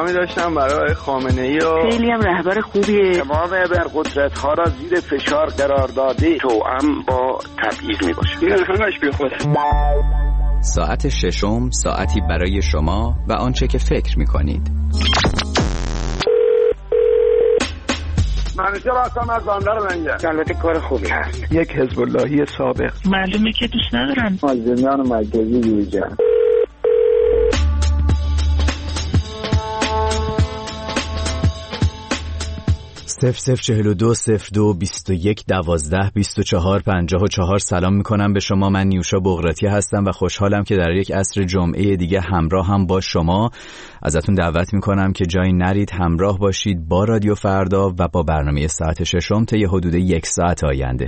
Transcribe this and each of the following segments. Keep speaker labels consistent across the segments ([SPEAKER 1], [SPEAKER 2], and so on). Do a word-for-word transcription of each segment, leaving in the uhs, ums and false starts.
[SPEAKER 1] پیامی داشتم برای خامنه‌ای و
[SPEAKER 2] خیلی هم رهبر خوبیه.
[SPEAKER 3] تمام ابرقدرت ها را زیر فشار قرار داده توأم با تبعیض می باشه.
[SPEAKER 1] این همش بی خوده.
[SPEAKER 4] ساعت ششم، ساعتی برای شما و آنچه که فکر می کنید.
[SPEAKER 3] منیجر هستم از بندر منجر.
[SPEAKER 2] البته کار خوبی هست.
[SPEAKER 1] یک حزب اللهی سابق.
[SPEAKER 2] معلومه که دوست ندارن.
[SPEAKER 3] مازندران مرکزی یوجا.
[SPEAKER 4] صفر صفر چهل و دو صفر دو بیست و یک دوازده بیست و چهار پنجاه و چهار. سلام میکنم به شما. من نیوشا بغراتی هستم و خوشحالم که در یک عصر جمعه دیگه همراه هم با شما. ازتون دعوت میکنم که جایی نرید، همراه باشید با رادیو فردا و با برنامه ساعت ششم تا یه حدود یک ساعت آینده.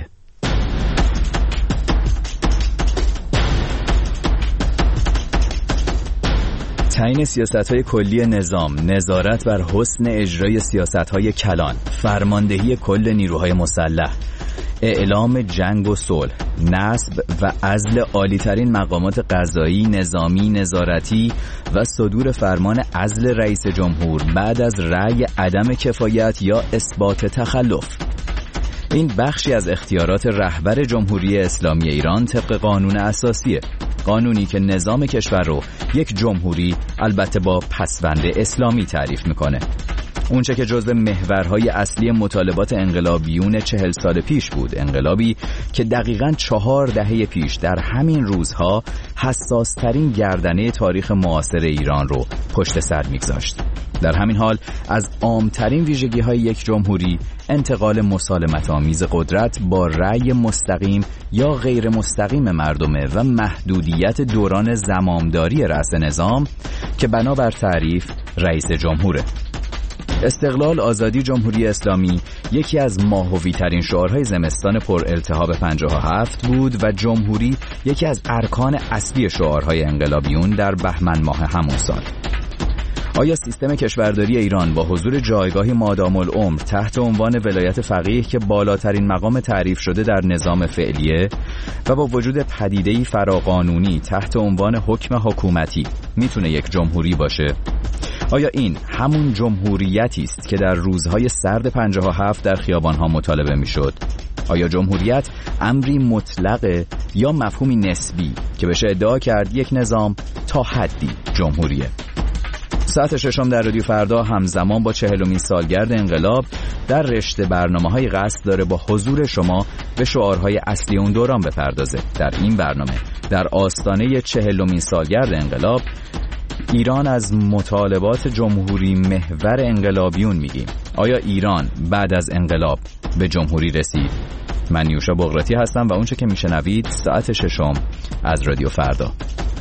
[SPEAKER 4] تعیین سیاست‌های کلی نظام، نظارت بر حسن اجرای سیاست‌های کلان، فرماندهی کل نیروهای مسلح، اعلام جنگ و صلح، نصب و عزل عالی‌ترین مقامات قضایی، نظامی، نظارتی و صدور فرمان عزل رئیس جمهور بعد از رأی عدم کفایت یا اثبات تخلف. این بخشی از اختیارات رهبر جمهوری اسلامی ایران طبق قانون اساسیه، قانونی که نظام کشور رو یک جمهوری البته با پسوند اسلامی تعریف میکنه. اونچه که جزو محورهای اصلی مطالبات انقلابیون چهل سال پیش بود، انقلابی که دقیقاً چهار دهه پیش در همین روزها حساسترین گردنه تاریخ معاصر ایران رو پشت سر میگذاشت. در همین حال از عامترین ویژگی‌های یک جمهوری انتقال مسالمت آمیز قدرت با رأی مستقیم یا غیر مستقیم مردمه و محدودیت دوران زمامداری رأس نظام که بنابر تعریف رئیس جمهوره. استقلال، آزادی، جمهوری اسلامی یکی از ماهوی‌ترین شعارهای زمستان پر التهاب پنجاه و هفت بود و جمهوری یکی از ارکان اصلی شعارهای انقلابیون در بهمن ماه همون سال. آیا سیستم کشورداری ایران با حضور جایگاهی مادام العمر تحت عنوان ولایت فقیه که بالاترین مقام تعریف شده در نظام فعلیه و با وجود پدیده‌ای فراقانونی تحت عنوان حکم حکومتی میتونه یک جمهوری باشه؟ آیا این همون جمهوریتی است که در روزهای سرد پنجاه و هفت در خیابان‌ها مطالبه میشد؟ آیا جمهوریت امری مطلقه یا مفهومی نسبی که بشه ادعا کرد یک نظام تا حدی جمهوریه؟ ساعت ششم در رادیو فردا همزمان با چهلمین سالگرد انقلاب در رشته برنامه‌های قصد داره با حضور شما به شعارهای اصلی اون دوران بپردازه. در این برنامه در آستانه چهلمین سالگرد انقلاب ایران از مطالبات جمهوری محور انقلابیون میگیم. آیا ایران بعد از انقلاب به جمهوری رسید؟ من نیوشا بغراتی هستم و اونچه که میشنوید ساعت ششم از رادیو فردا.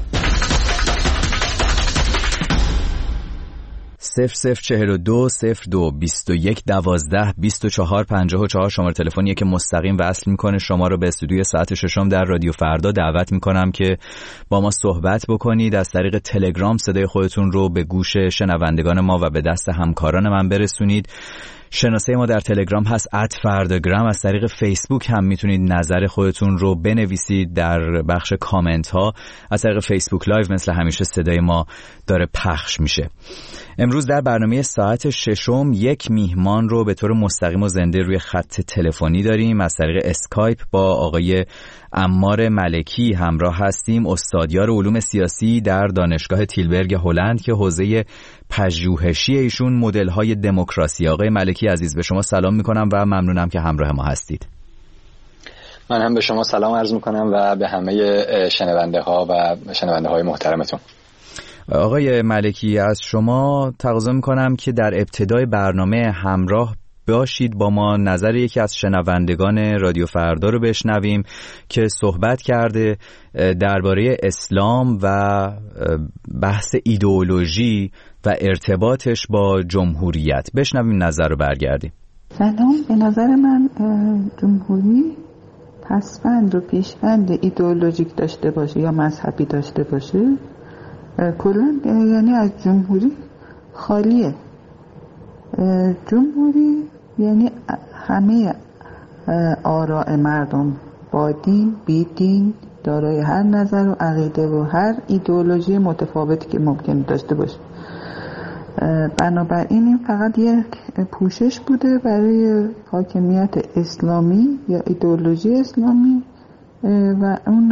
[SPEAKER 4] صفر صفر چهل و دو صفر دو بیست و یک دوازده بیست و چهار پنجاه و چهار شماره تلفنیه که مستقیم وصل میکنه شما رو به استودیوی ساعت ششم در رادیو فردا. دعوت میکنم که با ما صحبت بکنید. از طریق تلگرام صدای خودتون رو به گوش شنوندگان ما و به دست همکاران من برسونید. شناسه ما در تلگرام هست ات فرداگرام. از طریق فیسبوک هم میتونید نظر خودتون رو بنویسید در بخش کامنت ها. از طریق فیسبوک لایو مثل همیشه صدای ما داره پخش میشه. امروز در برنامه ساعت ششم یک میهمان رو به طور مستقیم و زنده روی خط تلفنی داریم. از طریق اسکایپ با آقای عمار ملکی همراه هستیم، استادیار علوم سیاسی در دانشگاه تیلبرگ هلند که حوزه پژوهشی ایشون مدل‌های دموکراسی. آقای ملکی عزیز به شما سلام میکنم و ممنونم که همراه ما هستید.
[SPEAKER 5] من هم به شما سلام عرض میکنم و به همه شنونده ها و شنونده های محترمتون.
[SPEAKER 4] آقای ملکی از شما تقاضا میکنم که در ابتدای برنامه همراه باشید با ما نظر یکی از شنوندگان رادیو فردا رو بشنویم که صحبت کرده درباره اسلام و بحث ایدئولوژی و ارتباطش با جمهوریت. بشنویم نظر رو برگردیم.
[SPEAKER 6] سلام. به نظر من جمهوری پسوند و پیشوند ایدئولوژیک داشته باشه یا مذهبی داشته باشه کلا یعنی از جمهوری خالیه. جمهوری یعنی همه آراء مردم با دین بی دین دارای هر نظر و عقیده و هر ایدئولوژی متفاوتی که ممکن داشته باشه. بنابراین این فقط یک پوشش بوده برای حاکمیت اسلامی یا ایدئولوژی اسلامی و اون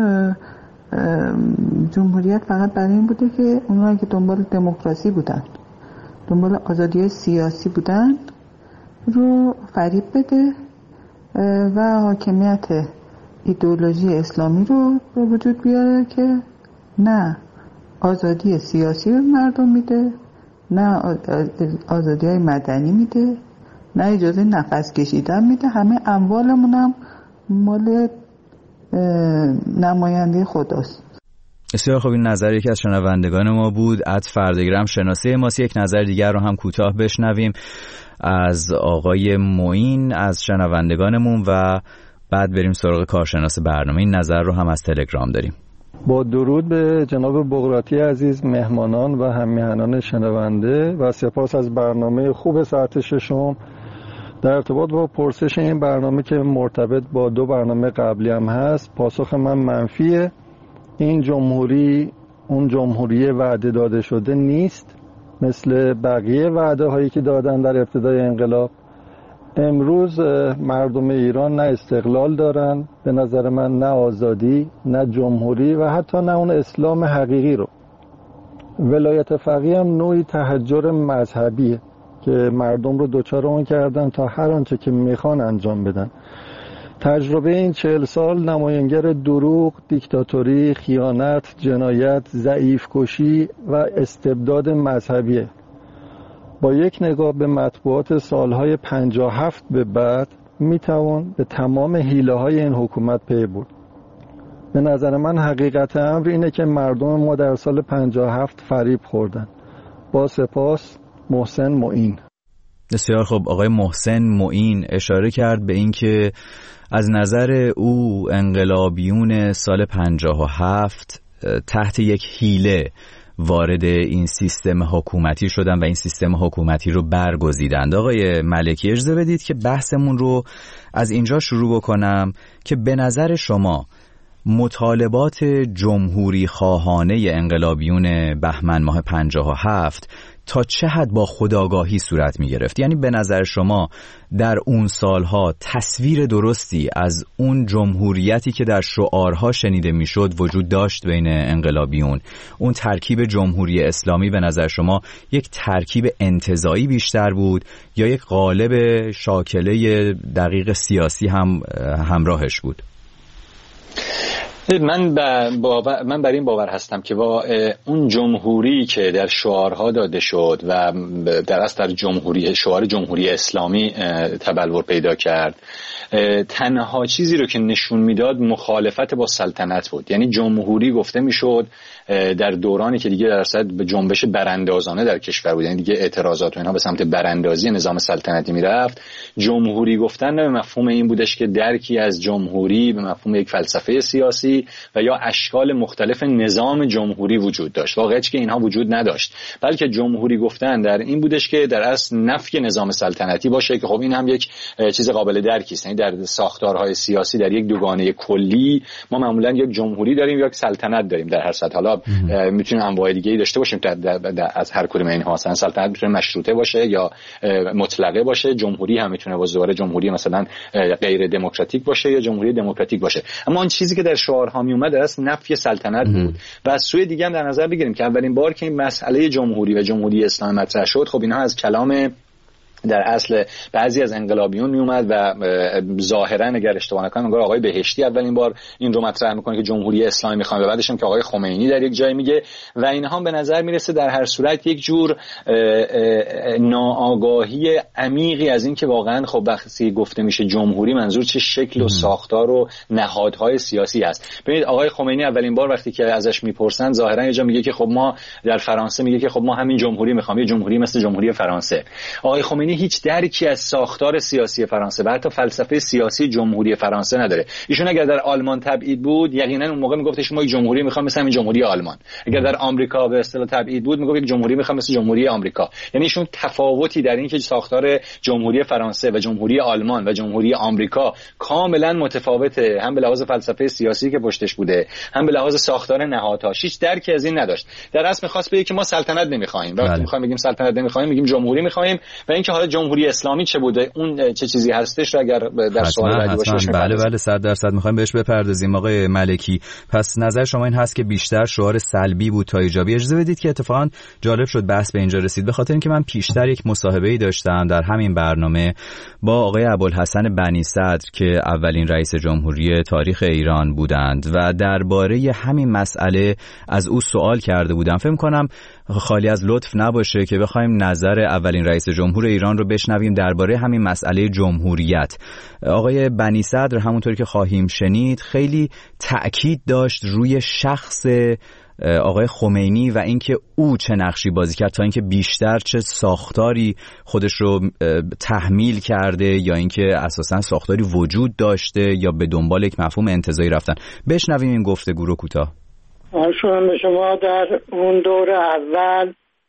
[SPEAKER 6] جمهوریت فقط برای این بوده که اونایی که دنبال دموکراسی بودن، دنبال آزادی سیاسی بودن رو فریب بده و حاکمیت ایدئولوژی اسلامی رو به وجود بیاره که نه آزادی سیاسی به مردم میده، نه آزادی های مدنی میده، نه اجازه نفس کشیدن میده، همه اموالمون هم مال نماینده خداست.
[SPEAKER 4] بسیار خوب، این نظر یکی از شنوندگان ما بود. اد فردگرام شناسه ماست. یک نظر دیگر رو هم کوتاه بشنویم از آقای معین از شنوندگانمون و بعد بریم سراغ کارشناس برنامه. این نظر رو هم از تلگرام داریم.
[SPEAKER 7] با درود به جناب بغراتی عزیز، مهمانان و هم‌میهنان شنونده و سپاس از برنامه خوب ساعت ششم. در ارتباط با پرسش این برنامه که مرتبط با دو برنامه قبلی هم هست، پاسخ من منفیه. این جمهوری اون جمهوری وعده داده شده نیست مثل بقیه وعده هایی که دادن در ابتدای انقلاب. امروز مردم ایران نه استقلال دارن به نظر من، نه آزادی، نه جمهوری و حتی نه اون اسلام حقیقی رو. ولایت فقیه هم نوعی تحجر مذهبیه که مردم رو دوچار اون کردن تا هر آنچه که میخوان انجام بدن. تجربه این چهل سال نماینگر دروغ، دیکتاتوری، خیانت، جنایت، ضعیف کشی و استبداد مذهبیه. با یک نگاه به مطبوعات سالهای پنجاه و هفت به بعد میتوان به تمام حیله های این حکومت پی برد. به نظر من حقیقت امر اینه که مردم ما در سال پنجاه و هفت فریب خوردن. با سپاس، محسن معین.
[SPEAKER 4] بسیار خب، آقای محسن معین اشاره کرد به این که از نظر او انقلابیون سال پنجاه و هفت تحت یک حیله وارد این سیستم حکومتی شدن و این سیستم حکومتی رو برگزیدند. آقای ملکی، اجازه بدید که بحثمون رو از اینجا شروع بکنم که به نظر شما مطالبات جمهوری خواهانه انقلابیون بهمن ماه پنجاه و هفت تا چه حد با خودآگاهی صورت می گرفت؟ یعنی به نظر شما در اون سالها تصویر درستی از اون جمهوریتی که در شعارها شنیده می شد وجود داشت بین انقلابیون؟ اون ترکیب جمهوری اسلامی به نظر شما یک ترکیب انتزاعی بیشتر بود یا یک قالب شاکله دقیق سیاسی هم همراهش بود؟
[SPEAKER 5] من باور من بر این باور هستم که با اون جمهوری که در شعارها داده شد و در اصل در جمهوری شعار جمهوری اسلامی تبلور پیدا کرد، تنها چیزی رو که نشون میداد مخالفت با سلطنت بود. یعنی جمهوری گفته میشد در دورانی که دیگه در اصل به جنبش براندازانه در کشور بود، یعنی دیگه اعتراضات و اینها به سمت براندازی نظام سلطنتی میرفت، جمهوری گفتن نه به مفهوم این بودش که درکی از جمهوری به مفهوم یک فلسفه سیاسی و یا اشکال مختلف نظام جمهوری وجود داشت. واقعیتش که اینها وجود نداشت، بلکه جمهوری گفتن در این بودش که در اصل نفی نظام سلطنتی باشه که خب این هم یک چیز قابل درکی است. یعنی در ساختارهای سیاسی در یک دوگانه کلی ما معمولا یک جمهوری داریم یا یک سلطنت داریم در هر سطح. حالا میتونیم انواع دیگه‌ای داشته باشیم در در در از هر کدوم اینها. مثلا سلطنت میتونه مشروطه باشه یا مطلقه باشه، جمهوری هم میتونه با زوار جمهوری مثلا غیر دموکراتیک باشه یا جمهوری دموکراتیک باشه. اما اون چیزی که در شعارها می اومد از نفی سلطنت بود. و از سوی دیگه هم در نظر بگیریم که اولین بار که این مسئله جمهوری و جمهوری اسلامی مطرح شد، خب اینها از کلام در اصل بعضی از انقلابیون می اومد و ظاهرا اگر اشتباه نکنم انگار آقای بهشتی اولین بار این رو مطرح میکنه که جمهوری اسلامی میخوام، و بعدش هم که آقای خمینی در یک جای میگه و اینها به نظر میرسه در هر صورت یک جور ناآگاهی عمیقی از این که واقعا خب وقتی گفته میشه جمهوری منظور چه شکل و ساختار و نهادهای سیاسی است. ببینید آقای خمینی اولین بار وقتی که ازش میپرسن ظاهرا یه جا میگه که خب ما در فرانسه میگه که خب ما همین جمهوری میخوام، یه جمهوری مثل جمهوری فرانسه. آقای خمینی هیچ درکی از ساختار سیاسی فرانسه و حتی فلسفه سیاسی جمهوری فرانسه نداره. ایشون اگر در آلمان تبعید بود یقینا اون موقع میگفتش ما یک جمهوری میخوام مثل همین جمهوری آلمان. اگر در آمریکا به اصطلاح تبعید بود میگفت یک جمهوری میخوام مثل جمهوری آمریکا. یعنی ایشون تفاوتی در این که ساختار جمهوری فرانسه و جمهوری آلمان و جمهوری آمریکا کاملا متفاوته، هم به لحاظ فلسفه سیاسی که پشتش بوده، هم به لحاظ ساختار نهادهاش. هیچ درکی از این نداشت. در اصل می‌خواست بگه که ما سلطنت نمی‌خوایم. وقتی می‌خوایم بگیم سلطنت نمی‌خوایم میگیم جمهوری می‌خوایم و اینکه حالا جمهوری اسلامی چه بوده، اون چه چیزی هستش رو اگر در سوال بعدی باشه.
[SPEAKER 4] بله بله صد درصد می‌خوایم بهش بپردازیم. آقای ملکی، پس نظر شما این هست که بیشتر شعار سلبی بود تا ایجابی. اجازه بدید که اتفاقا جالب شد بحث به اینجا رسید، به خاطر اینکه من پیشتر یک مصاحبه‌ای داشتم در همین برنامه با آقای ابوالحسن بنی صدر که اولین رئیس جمهوری تاریخ ایران بودند و درباره همین مسئله از او سوال کرده بودم. فکر کنم خالی از لطف نباشه که بخوایم نظر اولین رئیس جمهور ایران رو بشنویم درباره همین مسئله جمهوریت. آقای بنی صدر همونطوری که خواهیم شنید خیلی تأکید داشت روی شخص آقای خمینی و اینکه او چه نقشی بازی کرد تا اینکه بیشتر چه ساختاری خودش رو تحمیل کرده یا اینکه اساساً ساختاری وجود داشته یا به دنبال یک مفهوم انتزاعی رفتن. بشنویم این گفتگو رو کوتاه.
[SPEAKER 8] آشون به شما در اون دور اول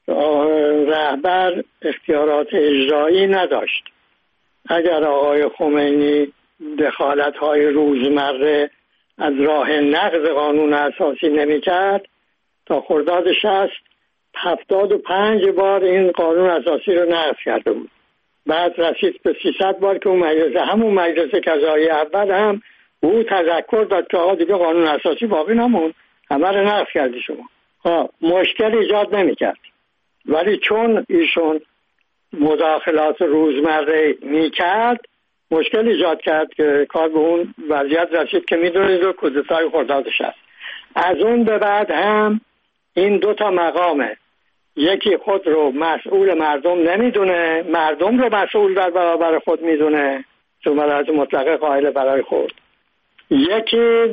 [SPEAKER 8] رهبر اختیارات اجرایی نداشت. اگر آقای خمینی دخالت‌های روزمره از راه نقض قانون اساسی نمی‌کرد تا خرداد شصت هفتاد و پنج بار این قانون اساسی رو نقض کرده بود. بعد رسید به سیصد بار که اون مجلس همون مجلس قضایی اول هم او تذکر داد که آقا دیگه قانون اساسی باقی نمون، همه رو نقض کردی شما. ها مشکل ایجاد نمی‌کرد. ولی چون ایشون مداخلات روزمره می‌کرد مشکل ایجاد کرد که کار به اون وضعیت رسید که میدونید و کودتای خرداد شصت. از اون به بعد هم این دو تا مقامه، یکی خود رو مسئول مردم نمیدونه، مردم رو مسئول در برابر خود میدونه چون ملت مطلقه قائل برای خود، یکی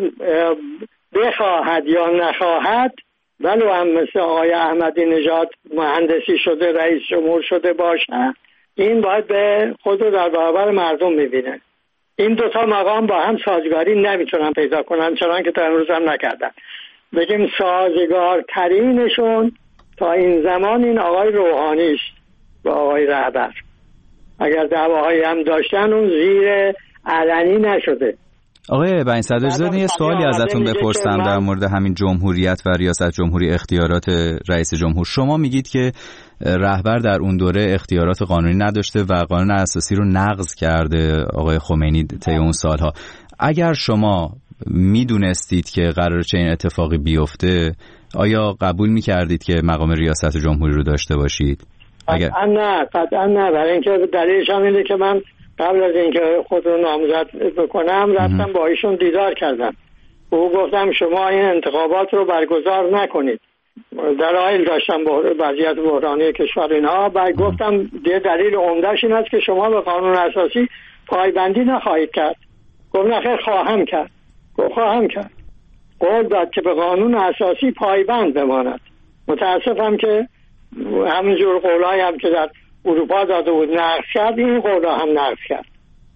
[SPEAKER 8] بخواهد یا نخواهد ولو هم مثل آقای احمدی نژاد مهندسی شده رئیس جمهور شده باشه این باید به خود رو در برابر مردم میبینه. این دوتا مقام با هم سازگاری نمیتونن پیدا کنن، چنان که تا امروز هم نکردن. بگیم سازگارترینشون تا این زمان این آقای روحانی است و آقای رهبر. اگر دعواهایی هم داشتن اون زیر علنی نشده.
[SPEAKER 4] آقای بنی صدر اجازه یه سوالی ازتون بپرسم در مورد همین جمهوریت و ریاست جمهوری اختیارات رئیس جمهور. شما میگید که رهبر در اون دوره اختیارات قانونی نداشته و قانون اساسی رو نقض کرده آقای خمینی طی اون سالها. اگر شما میدونستید که قراره چه این اتفاقی بیفته آیا قبول میکردید که مقام ریاست جمهوری رو داشته باشید؟
[SPEAKER 8] اگر قطعا نه قطعا نه برای اینکه دلیلش هم اینه که من قبل از اینکه خود رو نامزد بکنم رفتم با ایشون دیدار کردم. او گفتم شما این انتخابات رو برگزار نکنید. دلایل داشتم با وضعیت بحرانی کشور اینها. بعد گفتم دلیل عمده‌اش این است که شما به قانون اساسی پایبندی نخواهید کرد. گفت نه خیر خواهم کرد. گفت خواهم کرد. قول داد که به قانون اساسی پایبند بماند. متاسفم که همینجور قولایی هم که در اروپا داده بود نقض کرد، این قولا هم نقض کرد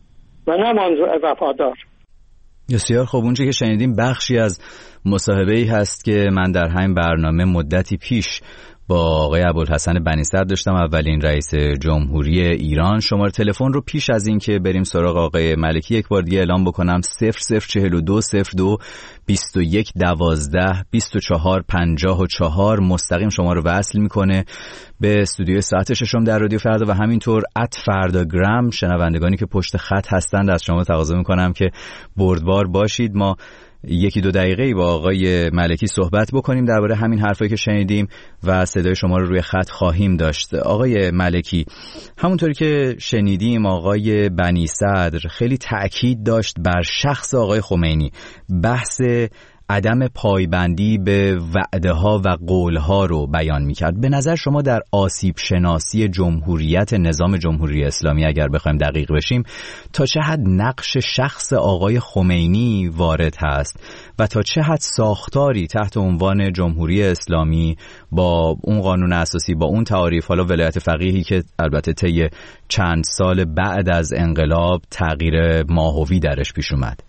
[SPEAKER 8] و نماند وفادار.
[SPEAKER 4] بسیار خوب. اونچه که شنیدیم بخشی از مصاحبه‌ای هست که من در همین برنامه مدتی پیش با آقای ابوالحسن بنی صدر داشتم، اولین رئیس جمهوری ایران. شماره تلفن رو پیش از این که بریم سراغ آقای ملکی یک بار دیگه اعلام بکنم: صفر صفر چهل و دو صفر دو بیست و یک دوازده بیست و چهار پنجاه و چهار مستقیم شما رو وصل میکنه به استودیوی ساعت ششم در رادیو فردا و همینطور ات فرداگرام. شنوندگانی که پشت خط هستند از شما تقاضا میکنم که بردبار باشید. ما یکی دو دقیقه با آقای ملکی صحبت بکنیم درباره همین حرفایی که شنیدیم و صدای شما رو روی خط خواهیم داشت. آقای ملکی، همونطوری که شنیدیم آقای بنی صدر خیلی تأکید داشت بر شخص آقای خمینی. بحث عدم پایبندی به وعده ها و قول ها رو بیان میکرد. به نظر شما در آسیب شناسی جمهوریت نظام جمهوری اسلامی اگر بخوایم دقیق بشیم تا چه حد نقش شخص آقای خمینی وارد هست و تا چه حد ساختاری تحت عنوان جمهوری اسلامی با اون قانون اساسی، با اون تعاریف، حالا ولایت فقیهی که البته طی چند سال بعد از انقلاب تغییر ماهوی درش پیش اومد؟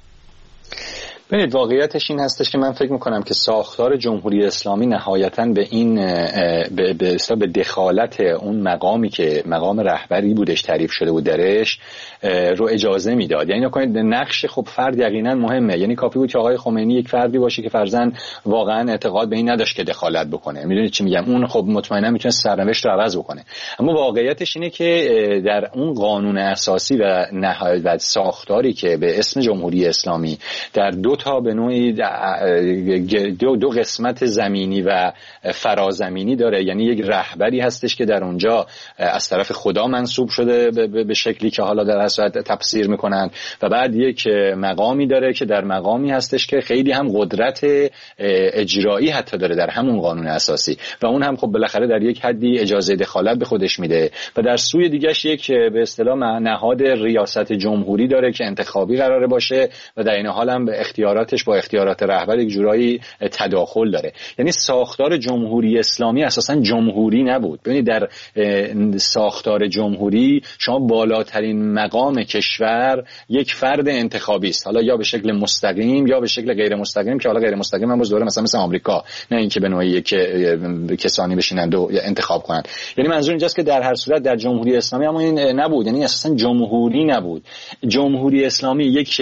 [SPEAKER 5] ببینید واقعیتش این هستش که من فکر میکنم که ساختار جمهوری اسلامی نهایتاً به این به به, به دخالت اون مقامی که مقام رهبری بودش تعریف شده بود درش رو اجازه میداد. یعنی نکنید نقش خب فرد یقینا مهمه، یعنی کافی بود که آقای خمینی یک فردی باشه که فرضاً واقعا اعتقاد به این نداشت که دخالت بکنه، میدونید چی میگم، اون خب مطمئنا میتونه سرنوشت رو عوض بکنه. اما واقعیتش اینه که در اون قانون اساسی و نهایت و ساختاری که به اسم جمهوری اسلامی در دو تا به نوعی دو, دو قسمت زمینی و فرازمینی داره، یعنی یک رهبری هستش که در اونجا از طرف خدا منصوب شده به شکلی که حالا در اصل تفسیر میکنن، و بعد یک مقامی داره که در مقامی هستش که خیلی هم قدرت اجرایی حتی داره در همون قانون اساسی و اون هم خب بالاخره در یک حدی اجازه دخالت به خودش میده، و در سوی دیگهش یک به اصطلاح نهاد ریاست جمهوری داره که انتخابی قراره باشه و در این حال هم به اختیاراتش با اختیارات رهبر یک جورایی تداخل داره. یعنی ساختار جمهوری اسلامی اساساً جمهوری نبود. ببینید در ساختار جمهوری شما بالاترین مقام کشور یک فرد انتخابی است، حالا یا به شکل مستقیم یا به شکل غیر مستقیم، که حالا غیر مستقیم هم باز دوره مثلا مثل آمریکا، نه اینکه به نوعی که کسانی بشینند و انتخاب کنند. یعنی منظور اینجاست که در هر صورت در جمهوری اسلامی اما این نبود، یعنی اساساً جمهوری نبود. جمهوری اسلامی یک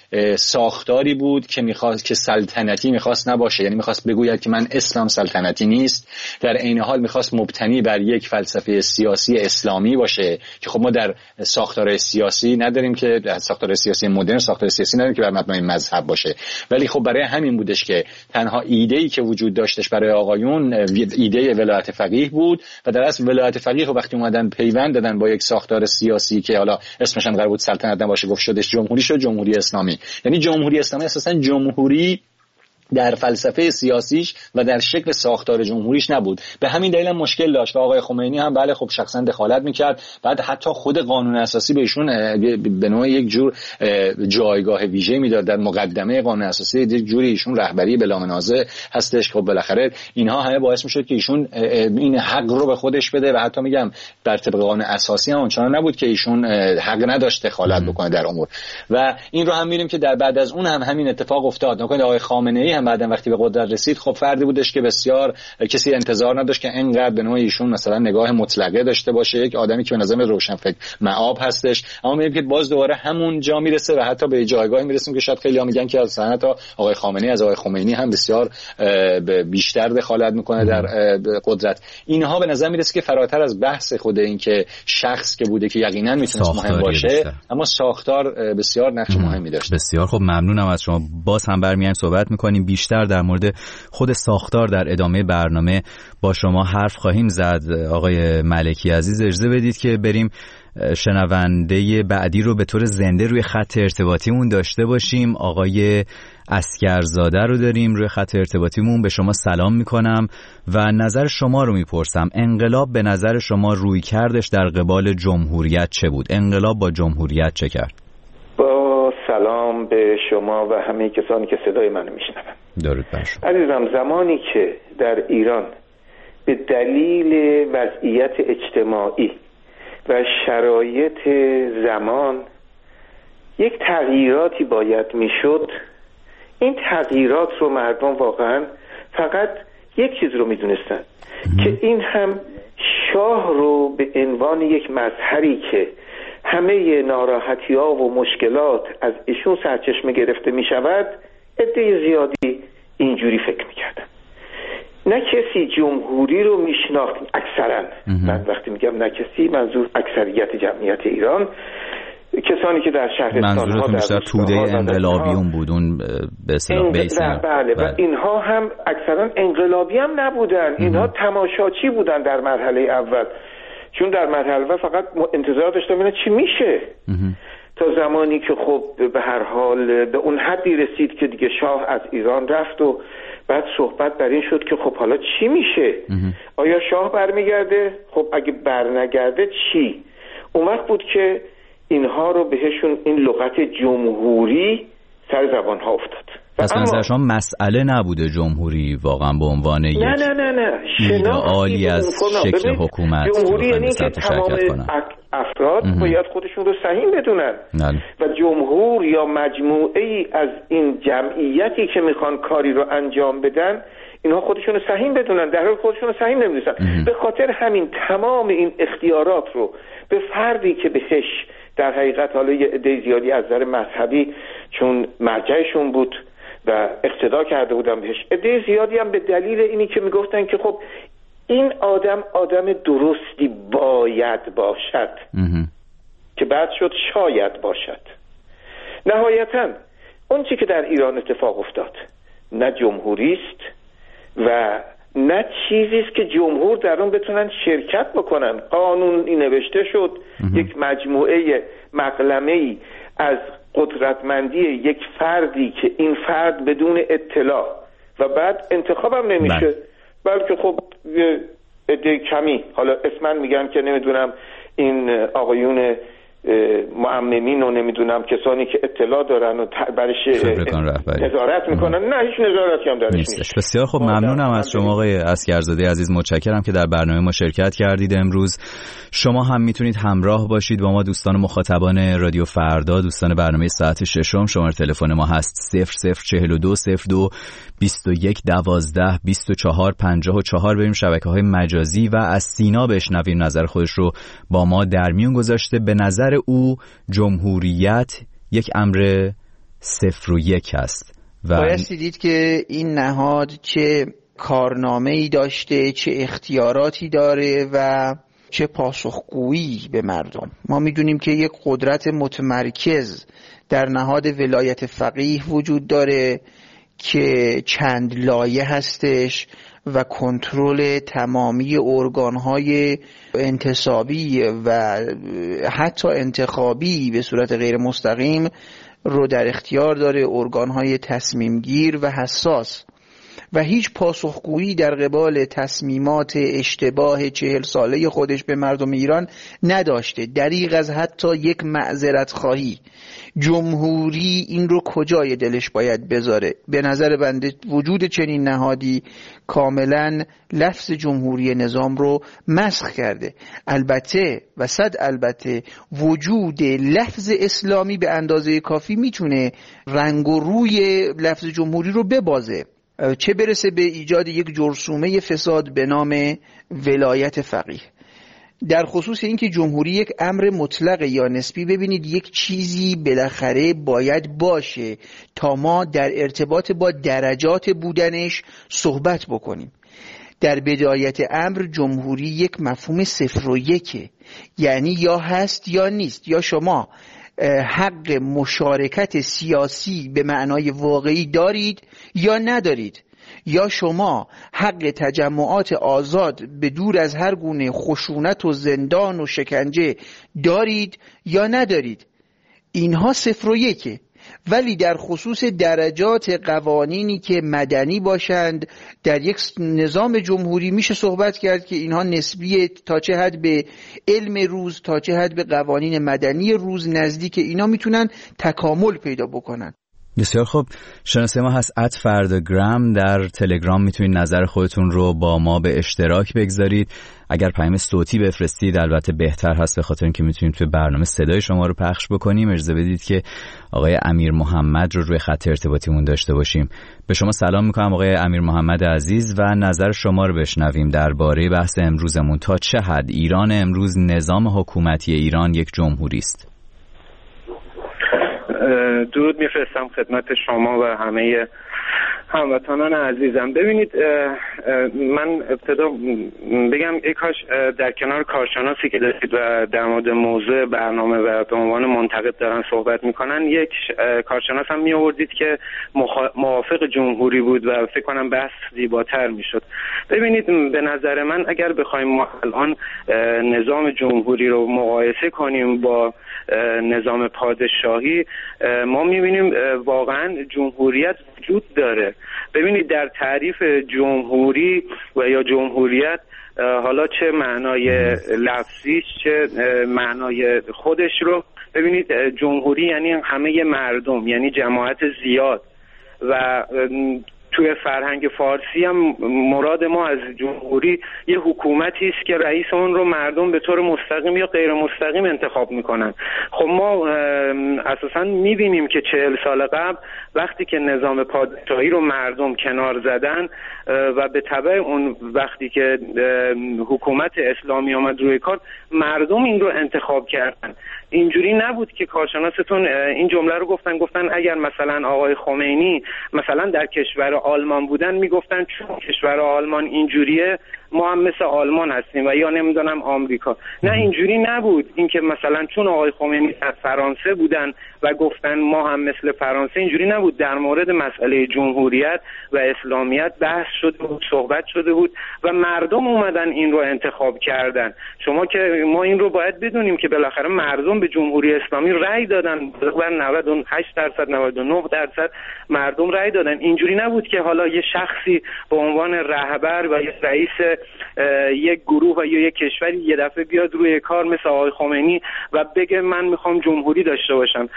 [SPEAKER 5] ساختاری بود که میخواست که سلطنتی میخواست نباشه، یعنی میخواست بگوید که من اسلام سلطنتی نیست، در عین حال میخواست مبتنی بر یک فلسفه سیاسی اسلامی باشه که خب ما در ساختار سیاسی نداریم، که در ساختار سیاسی مدرن ساختار سیاسی نداریم که بر مبنای مذهب باشه، ولی خب برای همین بودش که تنها ایده‌ای که وجود داشتش برای آقایون ایده ولایت فقیه بود و در اصل ولایت فقیه وقتی اومدن پیوند دادن با یک ساختار سیاسی که حالا اسمش هم قرار بود سلطنت نباشه، گفت شدش جمهوری، شد جمهوری اسلامی. یعنی جمهوری اسلامی اساساً جمهوری در فلسفه سیاسیش و در شکل ساختار جمهوریش نبود. به همین دلیل هم مشکل داشت و آقای خمینی هم بله خب شخصا دخالت میکرد، بعد حتی خود قانون اساسی بهشون به نوع یک جور جایگاه ویژه میداد در مقدمه قانون اساسی، یک جوری ایشون رهبری بلا منازع هستش. خب بالاخره اینها همه باعث میشد که ایشون این حق رو به خودش بده و حتی میگم در طبق قانون اساسی هم اونچنان نبود که ایشون حق نداشت دخالت بکنه در امور، و این رو هم می‌بینیم که در بعد از اون هم همین اتفاق افتاد. نکنید آقای خامنه‌ای هم بعداً وقتی به قدرت رسید خب فردی بودش که بسیار کسی انتظار نداشت که اینقدر به نوعی ایشون مثلا نگاه مطلقه داشته باشه، یک آدمی که به نظر روشنفکر معاب هستش، اما می‌بینیم که باز دوباره همون جا میرسه و حتی به جایگاهی میرسیم که شاید خیلی‌ها میگن که از حتی آقای خامنه‌ای از آقای خمینی هم بسیار بیشتر دخالت میکنه در قدرت. اینها به نظر میرسه که فراتر از بحث خود این که شخص که بوده که یقینا میتونه مهم باشه بسته. اما ساختار بسیار نقش مهمی داشت.
[SPEAKER 4] بسیار خب، ممنونم از شما. باز هم برمیایم صحبت میکنیم بیشتر در مورد خود ساختار در ادامه برنامه با شما حرف خواهیم زد. آقای ملکی عزیز اجازه بدید که بریم شنونده بعدی رو به طور زنده روی خط ارتباطیمون داشته باشیم. آقای اسکرزاده رو داریم روی خط ارتباطیمون. به شما سلام میکنم و نظر شما رو میپرسم. انقلاب به نظر شما روی کردش در قبال جمهوریت چه بود؟ انقلاب با جمهوریت چه کرد؟
[SPEAKER 9] با سلام به شما و همه کسانی که صدای منو میشنون.
[SPEAKER 4] درود بر شما.
[SPEAKER 9] عزیزم، زمانی که در ایران به دلیل وضعیت اجتماعی و شرایط زمان یک تغییراتی باید میشد، این تغییرات رو مردم واقعا فقط یک چیز رو میدونستن که این هم شاه رو به عنوان یک مظهری که همه ناراحتی ها و مشکلات از ایشون سرچشمه گرفته میشود، عده زیادی اینجوری فکر میکردن. نه کسی جمهوری رو میشناخت اکثرا. من وقتی میگم نه کسی، منظور اکثریت جمعیت ایران، کسانی که در شهرستان ها
[SPEAKER 4] در توده انقلابیون بود، اون به اصطلاح بیس.
[SPEAKER 9] بله, بله. و اینها هم اکثرا انقلابی هم نبودن، اینها تماشاچی بودن در مرحله اول، چون در مرحله اول فقط انتظار داشتن ببینن چی میشه. تا زمانی که خب به هر حال به اون حدی رسید که دیگه شاه از ایران رفت و بعد صحبت بر این شد که خب حالا چی میشه؟ آیا شاه برمیگرده؟ خب اگه برنگرده چی؟ اون وقت بود که اینها رو بهشون این لغت جمهوری سر زبان ها افتاد.
[SPEAKER 4] پس منظر شما مسئله نبوده جمهوری واقعا به عنوان یک
[SPEAKER 9] نه نه نه نه
[SPEAKER 4] ایدئالی از شکل حکومت
[SPEAKER 9] جمهوری یعنی که تمام افراد باید خودشون رو سهیم بدونن
[SPEAKER 4] نه.
[SPEAKER 9] و جمهور یا مجموعه ای از این جمعیتی که میخوان کاری رو انجام بدن اینها خودشون رو سهیم بدونن، در حال خودشون رو سهیم نمیدونن. به خاطر همین تمام این اختیارات رو به فردی که بهش در حقیقت حالا یه عده زیادی از نظر مذهبی چون مرجعشون بود و اقتدا کرده بودن بهش، عده زیادی هم به دلیل اینی که میگفتن که خب این آدم آدم درستی باید باشد که بعد شد شاید باشد. نهایتا اون چی که در ایران اتفاق افتاد نه جمهوری است و نه چیزی است که جمهور در اون بتونن شرکت بکنن. قانونی نوشته شد، یک مجموعه مقلمه‌ای از قدرتمندی یک فردی که این فرد بدون اطلاع و بعد انتخاب هم نمیشه، بلکه خب یه عده کمی، حالا اسمن میگن که نمیدونم این آقایون معممین و نمیدونم کسانی که اطلاع دارن و برش نظارت میکنن، نه هیچ نظارتی هم درش نیست.
[SPEAKER 4] بسیار خب، ممنونم از شما آقای عسگرزاده عزیز، متشکرم که در برنامه ما شرکت کردید امروز. شما هم میتونید همراه باشید با ما دوستان مخاطبان رادیو فردا، دوستان برنامه ساعت ششم. شماره تلفن ما هست صفر صفر چهل و دو صفر دو بیست و یک دوازده بیست و چهار پنجاه و چهار. بریم شبکه‌های مجازی و از سینا بشنویم نظر خودش رو با ما در میون گذاشته. به نظر او جمهوریت یک امر صفر و یک است و
[SPEAKER 10] بایستی دید که این نهاد چه کارنامه‌ای داشته، چه اختیاراتی داره و چه پاسخگویی به مردم. ما میدونیم که یک قدرت متمرکز در نهاد ولایت فقیه وجود داره که چند لایه هستش و کنترل تمامی ارگان‌های انتصابی و حتی انتخابی به صورت غیر مستقیم رو در اختیار داره، ارگان‌های تصمیم گیر و حساس، و هیچ پاسخگویی در قبال تصمیمات اشتباه چهل ساله خودش به مردم ایران نداشته، دریغ از حتی یک معذرت خواهی. جمهوری این رو کجای دلش باید بذاره؟ به نظر بنده وجود چنین نهادی کاملا لفظ جمهوری نظام رو مسخ کرده. البته و صد البته وجود لفظ اسلامی به اندازه کافی میتونه رنگ و روی لفظ جمهوری رو ببازه، چه برسه به ایجاد یک جرثومه فساد به نام ولایت فقیه. در خصوص اینکه جمهوری یک امر مطلق یا نسبی، ببینید یک چیزی بالاخره باید باشه تا ما در ارتباط با درجات بودنش صحبت بکنیم. در بدایت امر جمهوری یک مفهوم صفر و یکه، یعنی یا هست یا نیست، یا شما حق مشارکت سیاسی به معنای واقعی دارید یا ندارید، یا شما حق تجمعات آزاد به دور از هر گونه خشونت و زندان و شکنجه دارید یا ندارید. اینها صفر و یکه. ولی در خصوص درجات قوانینی که مدنی باشند در یک نظام جمهوری میشه صحبت کرد که اینها نسبیه، تا چه حد به علم روز، تا چه حد به قوانین مدنی روز نزدیک، اینا میتونن تکامل پیدا بکنن.
[SPEAKER 4] بسیار خوب، شناسه ما هست ات فرداگرام، در تلگرام میتونید نظر خودتون رو با ما به اشتراک بگذارید. اگر پیام صوتی بفرستید البته بهتر هست، به خاطر اینکه میتونیم توی برنامه صدای شما رو پخش بکنیم. اجازه بدید که آقای امیر محمد رو روی خط ارتباطیمون داشته باشیم. به شما سلام میکنم آقای امیر محمد عزیز و نظر شما رو بشنویم درباره بحث امروزمون. تا چه حد ایران امروز نظام حکومتی ایران یک جمهوری است؟
[SPEAKER 11] درود میفرستم خدمت شما و همه
[SPEAKER 9] هموطنان عزیزم، ببینید من ابتدا بگم ای کاش در کنار کارشناسی که داشتید و در مورد موضوع برنامه و به عنوان منتقد دارن صحبت میکنن یک کارشناس هم می آوردید که موافق جمهوری بود و فکر کنم بحث زیباتر میشد. ببینید به نظر من اگر بخوایم ما الان نظام جمهوری رو مقایسه کنیم با نظام پادشاهی، ما میبینیم واقعا جمهوریت وجود داره. ببینید در تعریف جمهوری و یا جمهوریت، حالا چه معنای لفظیش چه معنای خودش رو ببینید، جمهوری یعنی همه مردم، یعنی جماعت زیاد و توی فرهنگ فارسی هم مراد ما از جمهوری یه حکومتی است که رئیس اون رو مردم به طور مستقیم یا غیر مستقیم انتخاب میکنن. خب ما اساساً میبینیم که چهل سال قبل وقتی که نظام پادشاهی رو مردم کنار زدن و به تبع اون وقتی که حکومت اسلامی آمد روی کار، مردم این رو انتخاب کردن. اینجوری نبود که کارشناستون این جمله رو گفتن گفتن اگر مثلا آقای خمینی مثلا در کشور آلمان بودن میگفتن چون کشور آلمان اینجوریه ما هم مثل آلمان هستیم و یا نمیدونم آمریکا. نه اینجوری نبود. اینکه مثلا چون آقای خمینی از فرانسه بودن و گفتن ما هم مثل فرانسه، اینجوری نبود. در مورد مسئله جمهوریت و اسلامیت بحث شده بود، صحبت شده بود و مردم اومدن این رو انتخاب کردن. شما که ما این رو باید بدونیم که بالاخره مردم به جمهوری اسلامی رأی دادن، بر نود و هشت درصد نود و نه درصد مردم رأی دادن. اینجوری نبود که حالا یه شخصی به عنوان رهبر و یه رئیس یک گروه و یا یک کشوری یه دفعه بیاد روی کار مثل آقای خمینی و بگه من میخوام جمهوری داشته باشم.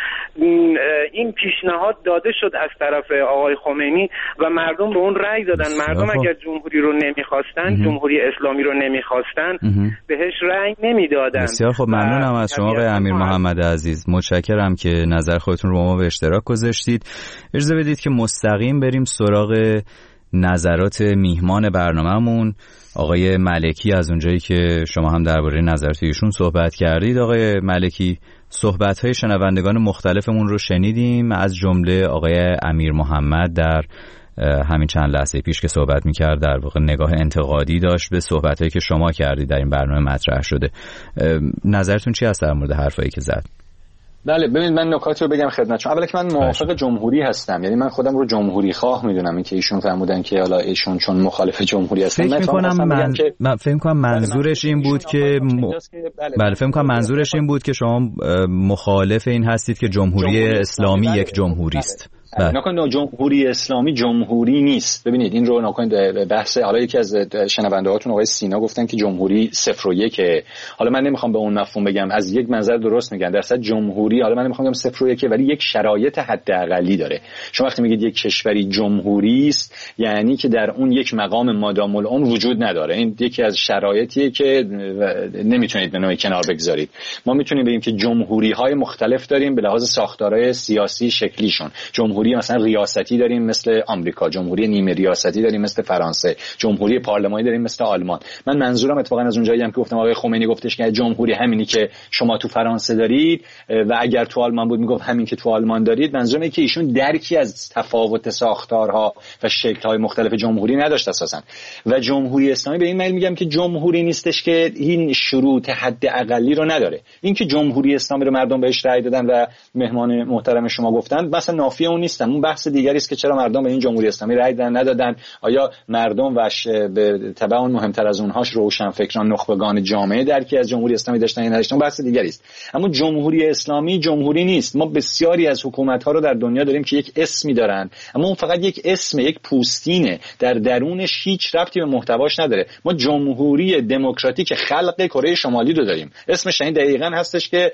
[SPEAKER 9] این پیشنهاد داده شد از طرف آقای خمینی و مردم به اون رأی دادن. مردم اگر جمهوری رو نمیخواستن، جمهوری اسلامی رو نمیخواستن، بهش رأی نمیدادن.
[SPEAKER 4] بسیار خب، ممنونم از شما آقای امیر محمد عزیز. متشکرم که نظر خودتون رو با ما به اشتراک گذاشتید. اجازه بدید که مستقیم بریم سراغ نظرات میهمان برنامه‌مون، آقای ملکی. از اونجایی که شما هم درباره نظرات ایشون صحبت کردید آقای ملکی، صحبت‌های شنوندگان مختلفمون رو شنیدیم، از جمله آقای امیر محمد در همین چند لحظه پیش که صحبت می‌کرد در واقع نگاه انتقادی داشت به صحبت‌هایی که شما کردید در این برنامه مطرح شده. نظرتون چی است در مورد حرفایی که زد؟
[SPEAKER 5] بله، ببینید من نکاتی رو بگم خدمتتون. اولا که من موافق جمهوری هستم، یعنی من خودم رو جمهوری خواه میدونم. این که ایشون فرمودن که حالا ایشون چون مخالف جمهوری هستن،
[SPEAKER 4] فکر می‌کنم من که... من فکر می‌کنم منظورش این بود که م... بله فکر می‌کنم منظورش این بود که شما مخالف این هستید که جمهوری اسلامی یک جمهوری است.
[SPEAKER 5] نکنید جمهوری اسلامی جمهوری نیست. ببینید این رو نکنید بحث، حالا یکی از شنونده هاتون آقای سینا گفتن که جمهوری صفر و یکه. حالا من نمیخوام به اون مفهوم بگم، از یک منظر درست میگن، درصد جمهوری، حالا من نمیخوام بگم صفر و یکه، ولی یک شرایط حداقلی داره. شما وقتی میگید یک کشوری جمهوری است، یعنی که در اون یک مقام مادام العمر وجود نداره. این یکی از شرایطیه که نمیتونید به نوعی کنار بگذارید. ما میتونیم بگیم که جمهوری های مختلف داریم به لحاظ ساختارهای سیاسی شکلیشون. جمهوری مثلا ریاستی داریم مثل آمریکا، جمهوری نیمه ریاستی داریم مثل فرانسه، جمهوری پارلمانی داریم مثل آلمان. من منظورم اتفاقا از اونجایی هم که گفتم آقای خمینی گفتش که جمهوری همینی که شما تو فرانسه دارید و اگر تو آلمان بود میگفت همین که تو آلمان دارید. منظورم اینه که ایشون درکی از تفاوت ساختارها و شکل‌های مختلف جمهوری نداشت اساسا. و جمهوری اسلامی به این معنی میگم که جمهوری نیستش که این شروط حد اقلی رو نداره. این که جمهوری اسلامی رو مردم بهش رأی دادن و مهمان محترم شما گفتن مثلا نافی اون نیست. اون بحث دیگری است که چرا مردم به این جمهوری اسلامی رأی دادن ندادن، آیا مردم و به تبع اون مهمتر از اونهاش روشنفکران نخبگان جامعه درکی از جمهوری اسلامی داشتن یا نداشتن، بحث دیگری است. اما جمهوری اسلامی جمهوری نیست. ما بسیاری از حکومت‌ها رو در دنیا داریم که یک اسمی دارن، اما اون فقط یک اسم، یک پوستینه، در درونش هیچ ربطی به محتواش نداره. ما جمهوری دموکراتیک خلق کره شمالی رو داریم، اسمش این دقیقاً هستش که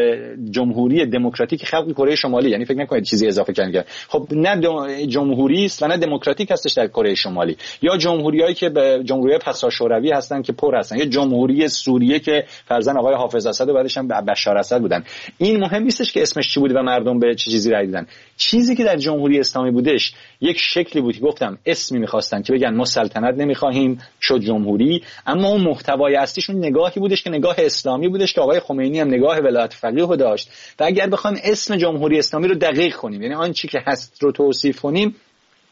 [SPEAKER 5] جمهوری دموکراتیک خلق کره شمالی، یعنی فکر نکنید چیزی اضافه کردن. خب نه جمهوری است و نه دموکراتیک هستش در کره شمالی، یا جمهوریایی که به جمهوری پساشوروی هستن که پر هستن، یا جمهوری سوریه که فرزند آقای حافظ اسد و بعدش هم بشار اسد بودن. این مهم نیستش که اسمش چی بود و مردم به چه چیزی رأی دادن. چیزی که در جمهوری اسلامی بودش یک شکلی بود که گفتم اسمی می‌خواستن که بگن ما سلطنت نمی‌خواهیم، شد جمهوری، اما اون محتوای اصلیشون نگاهی بودش که نگاه اسلامی بودش که آقای خمینی هم نگاه ولایت فقیه رو داشت. و اگر بخوایم اسم جمهوری اسلامی رو دقیق کنیم، یعنی آن چی که هست رو توصیف کنیم،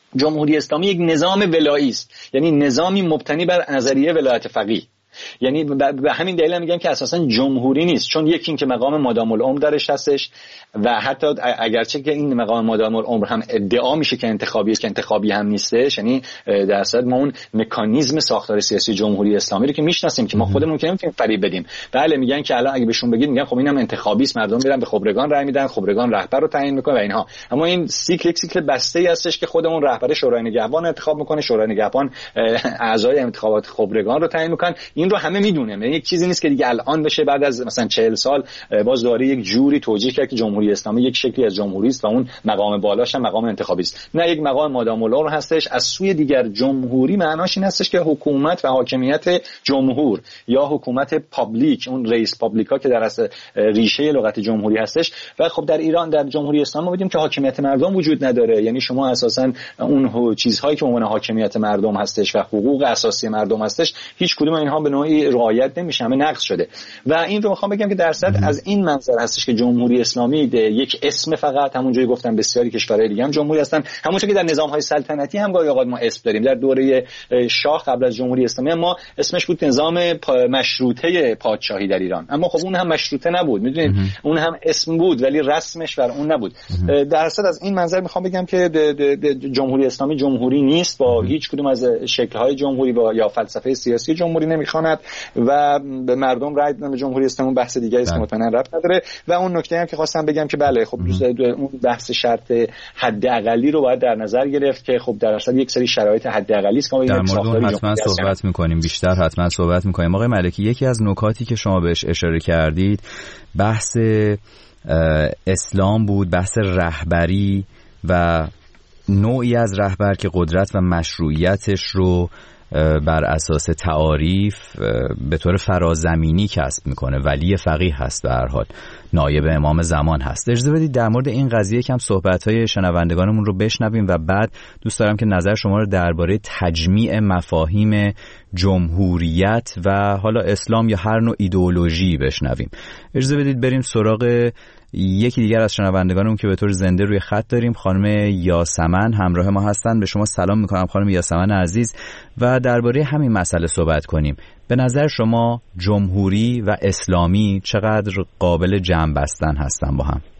[SPEAKER 5] جمهوری اسلامی یک نظام ولایی است، یعنی نظامی مبتنی بر نظریه ولایت فقیه. یعنی به همین دلیل هم میگم که اساسا جمهوری نیست، چون یکی این که مقام مادام العمر درش هستش و حتی اگرچه که این مقام مادام العمر هم ادعا میشه که انتخابی است که انتخابی هم نیستش، یعنی در اصل ما اون مکانیزم ساختار سیاسی جمهوری اسلامی رو که میشناسیم که ما خودمون که نمیتونیم فریب بدیم. بله میگن که الان اگه بهشون بگید میگن خب اینم انتخابی است، مردم میرن به خبرگان رای میدن، خبرگان رهبر رو تعیین میکنه و اینها، اما این سیکل یک سیکل بسته‌ای هستش که خودمون رهبر شورای نگهبان انتخاب میکنه، شورای نگهبان اعضای انتخابات خبرگان رو تعیین میکنه. این رو همه میدونه، یعنی یک چیزی نیست که دیگه الان بشه بعد از مثلا چهل سال باز دوباره یک جوری توجیه کرد که جمهوری اسلامی یک شکلی از جمهوری است و اون مقام بالاش هم مقام انتخابی است. نه، یک مقام مادام العمر هستش. از سوی دیگر جمهوری معناش این هستش که حکومت و حاکمیت جمهور یا حکومت پابلیک، اون رئیس پابلیکا که در اصل ریشه لغت جمهوری هستش. و خب در ایران در جمهوری اسلامی ما دیدیم که حاکمیت مردم وجود نداره، یعنی شما اساسا اون چیزهایی که عنوان حاکمیت مردم هستش و حقوق اساسی مردم هستش هیچ کدوم اینها به نوعی رعایت نمیشه، همه نقض شده. و این رو میخوام بگم که درصد از این منظر هستش که جمهوری اسلامی یک اسم فقط، همونجوری گفتم بسیاری کشورهای دیگه هم جمهوری هستن، همونطور که در نظام‌های سلطنتی هم گاهی اوقات ما اسم داریم. در دوره شاه قبل از جمهوری اسلامی ما اسمش بود نظام مشروطه پادشاهی در ایران، اما خب اون هم مشروطه نبود، میدونید اون هم اسم بود ولی رسمش بر اون نبود. درصد از این منظر میخوام بگم که جمهوری اسلامی جمهوری نیست، با هیچ کدوم از شکل‌های جمهوری با یا فلسفه سیاسی جمهوری نمیخواند و به مردم رای دادن به جمهوری اسلامی بحث دیگه است که مطمئنا ربط نداره. و اون نکته هم که خواستم بگم که بله خب اون بحث شرط حداقلی رو باید در نظر گرفت که خب در اصل یک سری شرایط حداقلی است که ما
[SPEAKER 4] در مورد اون حتما صحبت می‌کنیم، بیشتر حتما صحبت می‌کنیم. آقای ملکی، یکی از نکاتی که شما بهش اشاره کردید بحث اسلام بود، بحث رهبری و نوعی از رهبر که قدرت و مشروعیتش رو بر اساس تعاریف به طور فرازمینی کسب میکنه. ولی فقیه هست، به هر حال نایب امام زمان هست. اجازه بدید در مورد این قضیه کم صحبت‌های شنوندگانمون رو بشنویم و بعد دوست دارم که نظر شما رو درباره تجمیع مفاهیم جمهوریت و حالا اسلام یا هر نوع ایدئولوژی بشنویم. اجازه بدید بریم سراغ یکی دیگر از شنوندگانمون که به طور زنده روی خط داریم. خانم یاسمن همراه ما هستن. به شما سلام میکنم خانم یاسمن عزیز و درباره همین مسئله صحبت کنیم. به نظر شما جمهوری و اسلامی چقدر قابل جمع بستن هستن با هم؟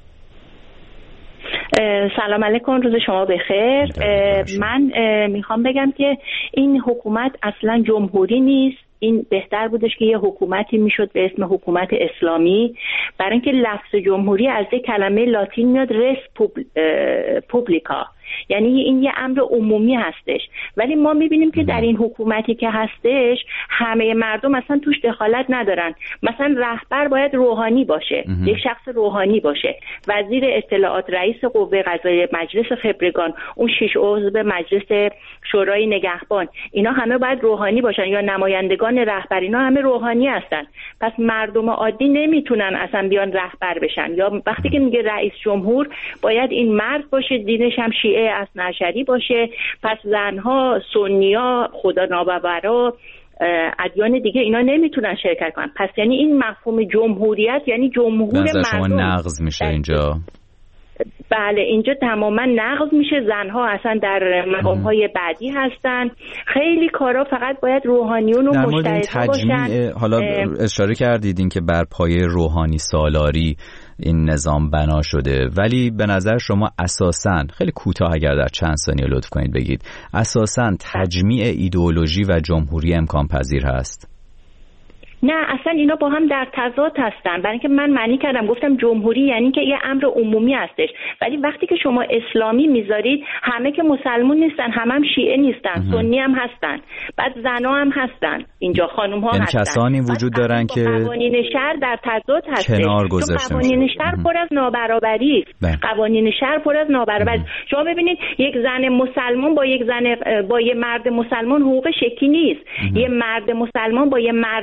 [SPEAKER 11] سلام علیکم، روز شما بخیر. من میخوام بگم که این حکومت اصلا جمهوری نیست. این بهتر بودش که یه حکومتی میشد به اسم حکومت اسلامی، برای اینکه لفظ جمهوری از یک کلمه لاتین میاد، رس پوبلیکا، یعنی این یه امر عمومی هستش. ولی ما میبینیم که در این حکومتی که هستش همه مردم اصلا توش دخالت ندارن. مثلا رهبر باید روحانی باشه، یک شخص روحانی باشه، وزیر اطلاعات، رئیس قوه قضاییه، مجلس خبرگان، اون شش عضو مجلس شورای نگهبان، اینا همه باید روحانی باشن، یا نمایندگان رهبر، اینا همه روحانی هستن. پس مردم عادی نمیتونن اصلا بیان رهبر بشن. یا وقتی که میگه رئیس جمهور باید این مرد باشه، دینش هم شیعه اثناعشری باشه، پس زنها، سنی‌ها، خدا ناباورا، ادیان دیگه اینا نمیتونن شرکت کنن. پس یعنی این مفهوم جمهوریت یعنی جمهور مردم
[SPEAKER 4] شما نقض میشه اینجا.
[SPEAKER 11] بله، اینجا تماما نقض میشه. زنها اصلا در مقام‌های بعدی هستن. خیلی کارا فقط باید روحانیون و مجتهدها باشن.
[SPEAKER 4] حالا اشاره کردید این که بر پایه روحانی سالاری این نظام بنا شده، ولی به نظر شما اساساً، خیلی کوتاه اگر در چند ثانیه لطف کنید بگید، اساساً تجمیع ایدئولوژی و جمهوری امکان پذیر هست؟
[SPEAKER 11] نه، اصلا اینا با هم در تضاد هستن. برای اینکه من معنی کردم، گفتم جمهوری یعنی که یه امر عمومی هستش، ولی وقتی که شما اسلامی میذارید، همه که مسلمون نیستن، همه هم شیعه نیستن، سنی هم هستن، بعد زنا هم هستن، اینجا خانم ها هستن.
[SPEAKER 4] کسانی وجود دارن که
[SPEAKER 11] قوانین شهر در تضاد هستش.
[SPEAKER 4] کنار گذاشته
[SPEAKER 11] قوانین شهر پر از نابرابری است. قوانین شهر پر از نابرابری. شما ببینید یک زن مسلمان با یک زن با یه مرد مسلمان حقوق شکی نیست. یه مرد مسلمان با یه مرد غیر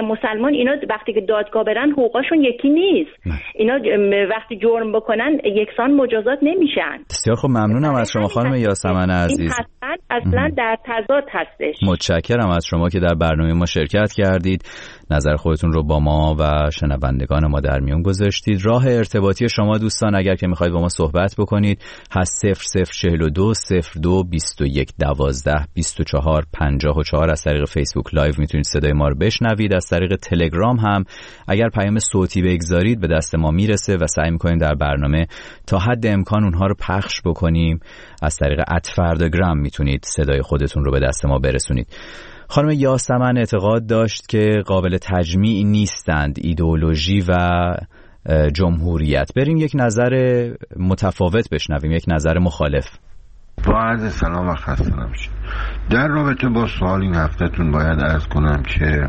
[SPEAKER 11] مسلمان اینا وقتی که دادگاه برن حقوقشون یکی نیست. اینا وقتی جرم بکنن یکسان مجازات نمیشن.
[SPEAKER 4] بسیار خب، ممنونم از شما خانم یاسمن عزیز.
[SPEAKER 11] این اصلا اصلا در تضاد هستش.
[SPEAKER 4] متشکرم از شما که در برنامه ما شرکت کردید، نظر خودتون رو با ما و شنوندگان ما در میون گذاشتید. راه ارتباطی شما دوستان اگر که میخواید با ما صحبت بکنید هست صفر صفر چهل و دو صفر دو بیست و یک دوازده بیست و چهار پنجاه و چهار. از طریق فیسبوک لایو میتونید صدای ما رو بشنوید. از طریق تلگرام هم اگر پیام صوتی بگذارید به دست ما میرسه و سعی میکنیم در برنامه تا حد امکان اونها رو پخش بکنیم. از طریق ات فرداگرام میتونید صدای خودتون رو به دست ما برسونید. خانم یاسمن اعتقاد داشت که قابل تجمیع نیستند ایدئولوژی و جمهوریت. بریم یک نظر متفاوت بشنویم، یک نظر مخالف.
[SPEAKER 12] با عرض سلام و خسته نباشید. در رابطه با سوال این هفتهتون باید عرض کنم که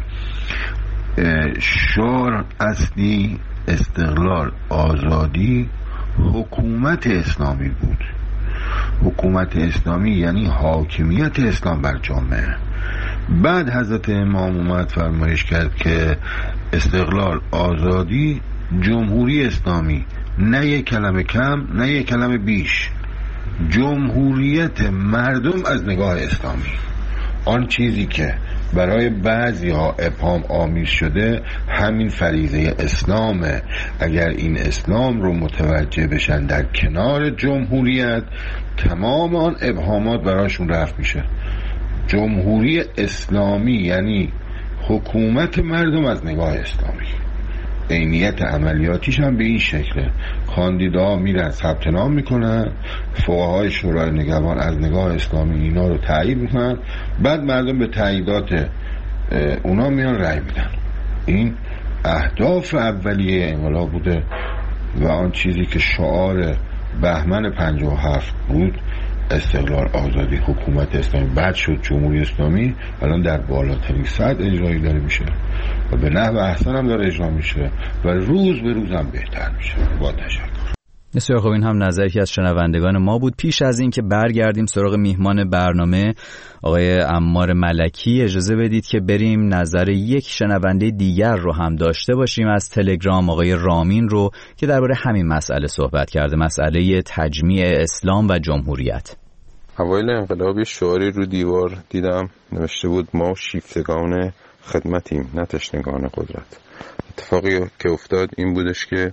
[SPEAKER 12] شعار اصلی استقلال، آزادی، حکومت اسلامی بود. حکومت اسلامی یعنی حاکمیت اسلام بر جامعه. بعد حضرت امام اومد فرمایش کرد که استقلال، آزادی، جمهوری اسلامی، نه یک کلمه کم نه یک کلمه بیش، جمهوریت مردم از نگاه اسلامی. آن چیزی که برای بعضی ها ابهام آمیز شده همین فریضه اسلامه. اگر این اسلام رو متوجه بشن در کنار جمهوریت، تمام آن ابهامات براشون رفع میشه. جمهوری اسلامی یعنی حکومت مردم از نگاه اسلامی. عینیت عملیاتیش هم به این شکله. کاندیداها میرن ثبت نام میکنن، فقهای شورای نگهبان از نگاه اسلامی اینا رو تایید میکنن، بعد مردم به تاییدات اونا میان رأی میدن. این اهداف اولیه انقلاب بوده و آن چیزی که شعار بهمن پنجاه و هفت بود، استقلال، آزادی، حکومت اسلامی، بعد شد جمهوری اسلامی، الان در بالاترین سطح اجرایی داره میشه و به نحو احسن هم داره اجرا میشه و روز به روز هم بهتر میشه. با تشکر.
[SPEAKER 4] بسیار خوب، این هم نظری که از شنوندگان ما بود. پیش از این که برگردیم سراغ میهمان برنامه آقای عمار ملکی، اجازه بدید که بریم نظر یک شنونده دیگر رو هم داشته باشیم از تلگرام، آقای رامین رو که درباره همین مسئله صحبت کرده، مسئله تجمیع اسلام و جمهوریت.
[SPEAKER 13] اوایل انقلاب شعاری رو دیوار دیدم نوشته بود ما شیفتگان خدمتیم نه تشنگان قدرت. اتفاقی که افتاد این بودش که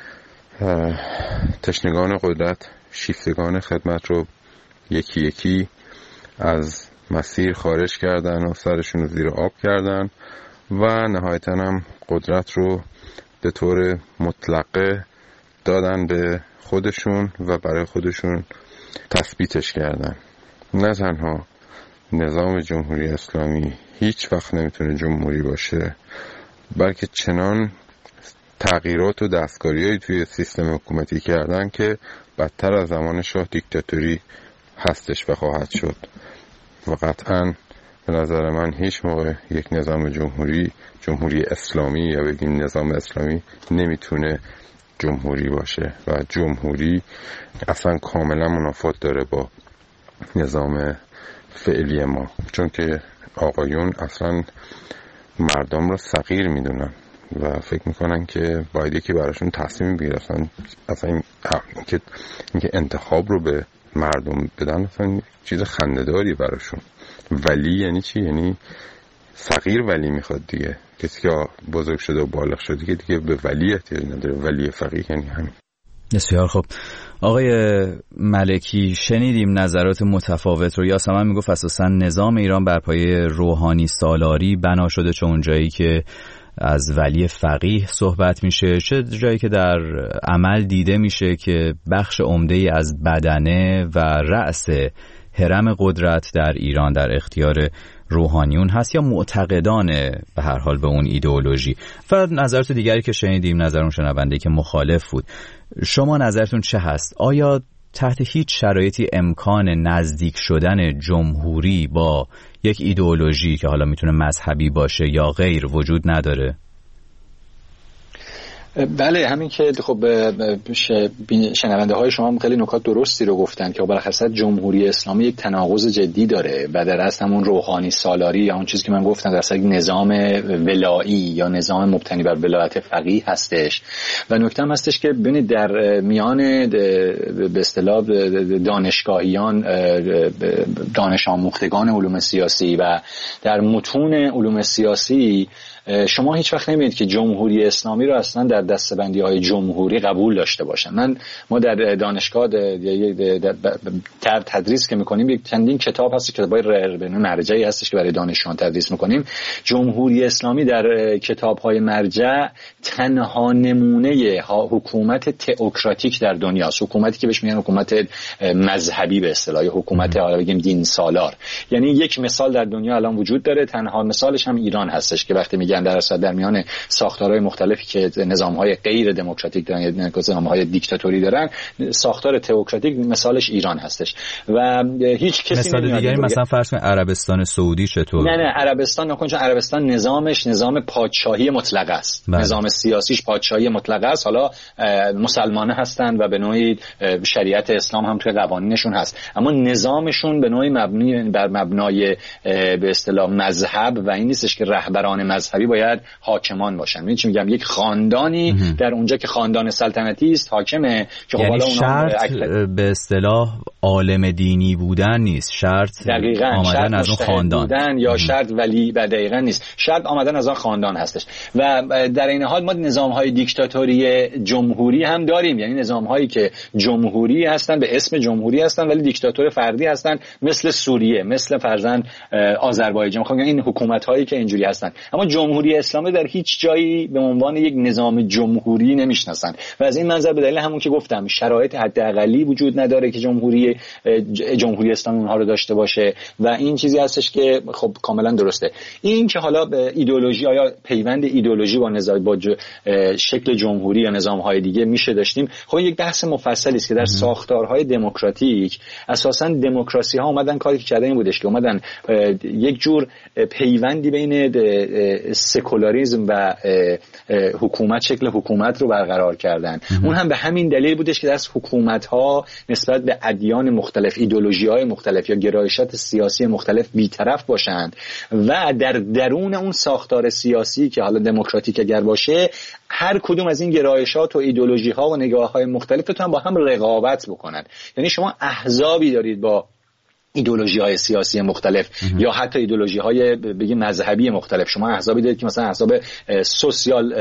[SPEAKER 13] تشنگان قدرت شیفتگان خدمت رو یکی یکی از مسیر خارج کردن و سرشون رو زیر آب کردن و نهایتاً هم قدرت رو به طور مطلقه دادن به خودشون و برای خودشون تثبیتش کردن. نه تنها نظام جمهوری اسلامی هیچ وقت نمیتونه جمهوری باشه، بلکه چنان تغییرات و دستکاری‌هایی توی سیستم حکومتی کردن که بدتر از زمان شاه دیکتاتوری هستش و خواهد شد و قطعاً به نظر من هیچ موقع یک نظام جمهوری جمهوری اسلامی یا بگیم نظام اسلامی نمیتونه جمهوری باشه و جمهوری اصلا کاملا منافات داره با نظام فعلی ما، چون که آقایون اصلا مردم رو صغیر میدونن و فکر میکنن که باید یکی براشون تصمیم بگیره. اصلا اصلا این که اینکه انتخاب رو به مردم بدن اصلا چیز خنده‌داری براشون. ولی یعنی چی؟ یعنی صغیر ولی میخواد دیگه. کسی که بزرگ شده و بالغ شده که دیگه به ولی احتیاج نداره. ولی فقیه یعنی همین.
[SPEAKER 4] بسیار خب آقای ملکی، شنیدیم نظرات متفاوت رو. یاسمن میگفت اساسا نظام ایران بر پایه روحانی سالاری بنا شده، چون اونجایی که از ولی فقیه صحبت میشه، چه جایی که در عمل دیده میشه که بخش عمده‌ای از بدنه و رأس هرم قدرت در ایران در اختیار روحانیون هست یا معتقدان به هر حال به اون ایدئولوژی. و نظرات دیگری که شنیدیم، نظر اون شنونده که مخالف بود. شما نظرتون چه هست؟ آیا تحت هیچ شرایطی امکان نزدیک شدن جمهوری با یک ایدئولوژی که حالا میتونه مذهبی باشه یا غیر وجود نداره؟
[SPEAKER 5] بله، همین که خب شنونده های شما خیلی نکات درستی رو گفتن که بالاخره جمهوری اسلامی یک تناقض جدی داره و در اصل همون روحانی سالاری یا اون چیزی که من گفتم در اصل یک نظام ولایی یا نظام مبتنی بر ولایت فقیه هستش. و نکته هم هستش که ببینید در میان به اصطلاح دانشگاهیان، دانش آموختگان علوم سیاسی و در متون علوم سیاسی شما هیچ وقت نمی‌بینید که جمهوری اسلامی رو اصلا در دسته‌بندی‌های جمهوری قبول داشته باشن. من ما در دانشگاه در تدریس که می‌کنیم یک چندین کتاب هست، کتابای مرجعی هستش که برای دانشجویان تدریس می‌کنیم. جمهوری اسلامی در کتاب‌های مرجع تنها نمونه حکومت تئوکراتیک در دنیاست، حکومتی که بهش میگن حکومت مذهبی به اصطلاح، حکومت حالا بگیم دین سالار. یعنی یک مثال در دنیا الان وجود داره، تنها مثالش هم ایران هستش که وقتی میگن در اصل در میان ساختارهای مختلفی که نظام‌های غیر دموکراتیک دارن یا نظام‌های دیکتاتوری دارن، ساختار تئوکراتیک مثالش ایران هستش و هیچ کسی
[SPEAKER 4] مثال دیگری مثلا فرض کن عربستان سعودی چطور؟
[SPEAKER 5] نه نه عربستان نکن، چون عربستان نظامش نظام پادشاهی مطلق است. بله. نظام سیاسیش پادشاهی مطلق است. حالا مسلمانه هستن و به نوعی شریعت اسلام هم توی قوانینشون هست، اما نظامشون به نوعی مبنی بر مبنای به اصطلاح مذهب و این نیستش که رهبران مذهبی باید حاکمان باشن. می‌دونید چی میگم؟ یک خاندانی مهم. در اونجا که خاندان سلطنتی است حاکمه که
[SPEAKER 4] یعنی حالا شرط اکل... به اصطلاح عالم دینی بودن نیست، شرط
[SPEAKER 5] دقیقاً
[SPEAKER 4] آمدن از اون خاندان
[SPEAKER 5] بودن یا مهم. شرط ولی و دقیقاً نیست، شرط آمدن از اون خاندان هستش. و در این حال ما نظام‌های دیکتاتوری جمهوری هم داریم، یعنی نظام‌هایی که جمهوری هستن، به اسم جمهوری هستن ولی دیکتاتور فردی هستن، مثل سوریه، مثل فرضاً آذربایجان. خب این حکومت‌هایی که اینجوری هستن. اما جمهوری اسلامی در هیچ جایی به عنوان یک نظام جمهوری نمیشناسن و از این منظر به دلیل همون که گفتم شرایط حداقلی وجود نداره که جمهوری جمهوری اسلامی اونها رو داشته باشه و این چیزی هستش که خب کاملا درسته. این که حالا به ایدئولوژی آیا پیوند ایدئولوژی با نظام با شکل جمهوری یا نظام‌های دیگه میشه داشتیم، خب یک بحث مفصلی است که در ساختارهای دموکراتیک اساساً دموکراسی‌ها اومدن کاری که کردن این بودش که اومدن یک جور پیوندی بین سکولاریسم و حکومت، شکل حکومت رو برقرار کردن. مهم. اون هم به همین دلیل بودش که از حکومت‌ها نسبت به ادیان مختلف، ایدئولوژی‌های مختلف یا گرایشات سیاسی مختلف بی‌طرف باشند و در درون اون ساختار سیاسی که حالا دموکراتیک اگر باشه، هر کدوم از این گرایشات و ایدئولوژی‌ها و نگاه‌های مختلفتون با هم رقابت بکنن. یعنی شما احزابی دارید با ایدئولوژی‌های سیاسی مختلف مهم. یا حتی ایدئولوژی‌های بگیم مذهبی مختلف. شما احزابی دارید که مثلا احزاب سوسیال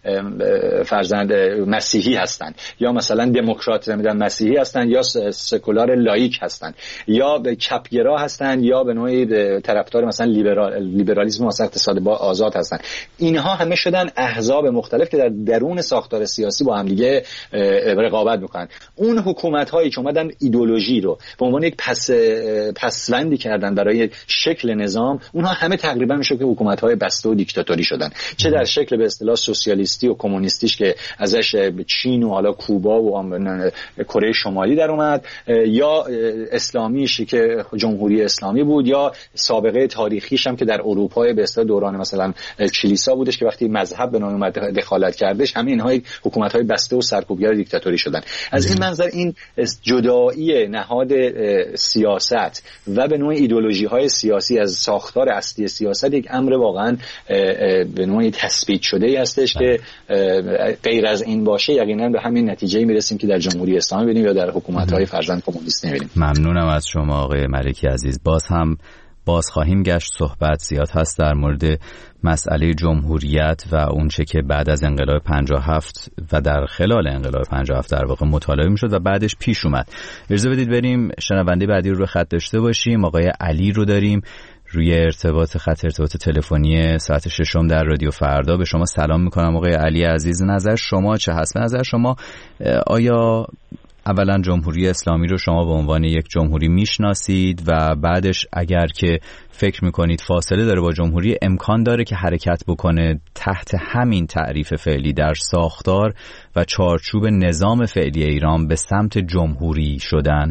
[SPEAKER 5] فرزند مسیحی هستند یا مثلا دموکرات نمیدونم مسیحی هستند یا سکولار لاییک هستند یا چپگرا هستند یا به نوعی طرفدار مثلا لیبرال لیبرالیسم و اقتصاد با آزاد هستند. اینها همه شدن احزاب مختلف که در درون ساختار سیاسی با هم دیگه رقابت می‌کنن. اون حکومت‌هایی که اومدن ایدئولوژی رو به عنوان یک پس پسوندی کردن برای شکل نظام، اونها همه تقریبا میشه که حکومت‌های بسته و دیکتاتوری شدن، چه در شکل به اصطلاح سوسیالیستی و کمونیستیش که ازش چین و حالا کوبا و کره شمالی در اومد، یا اسلامیش که جمهوری اسلامی بود، یا سابقه تاریخیش هم که در اروپا به اصطلاح دوران مثلا کلیسا بودش که وقتی مذهب به نام اومد دخالت کردش، همه اینها حکومت‌های بسته و سرکوبگر دیکتاتوری شدن. از این منظر این جدایی نهاد سیاست و به نوع ایدئولوژی‌های سیاسی از ساختار اصلی سیاست یک امر واقعا به نوعی تثبیت شده‌ای هستش که غیر از این باشه یقینا به همین نتیجه‌ای میرسیم که در جمهوری اسلامی ببینیم یا در حکومت‌های فرزند کمونیست می‌بینیم.
[SPEAKER 4] ممنونم از شما آقای ملکی عزیز. باز هم باز خواهیم گشت، صحبت زیاد هست در مورد مسئله جمهوریت و اونچه که بعد از انقلاب پنجاه و هفت و در خلال انقلاب پنجاه و هفت در واقع مطالعه میشد و بعدش پیش اومد. اجازه بدید بریم شنونده بعدی رو رو خط داشته باشیم. آقای علی رو داریم روی ارتباط خط ارتباط تلفنی ساعت ششم در رادیو فردا. به شما سلام میکنم آقای علی عزیز. نظر شما چه هست؟ نظر شما آیا اولا جمهوری اسلامی رو شما به عنوان یک جمهوری میشناسید و بعدش اگر که فکر میکنید فاصله داره با جمهوری، امکان داره که حرکت بکنه تحت همین تعریف فعلی در ساختار و چارچوب نظام فعلی ایران به سمت جمهوری شدن؟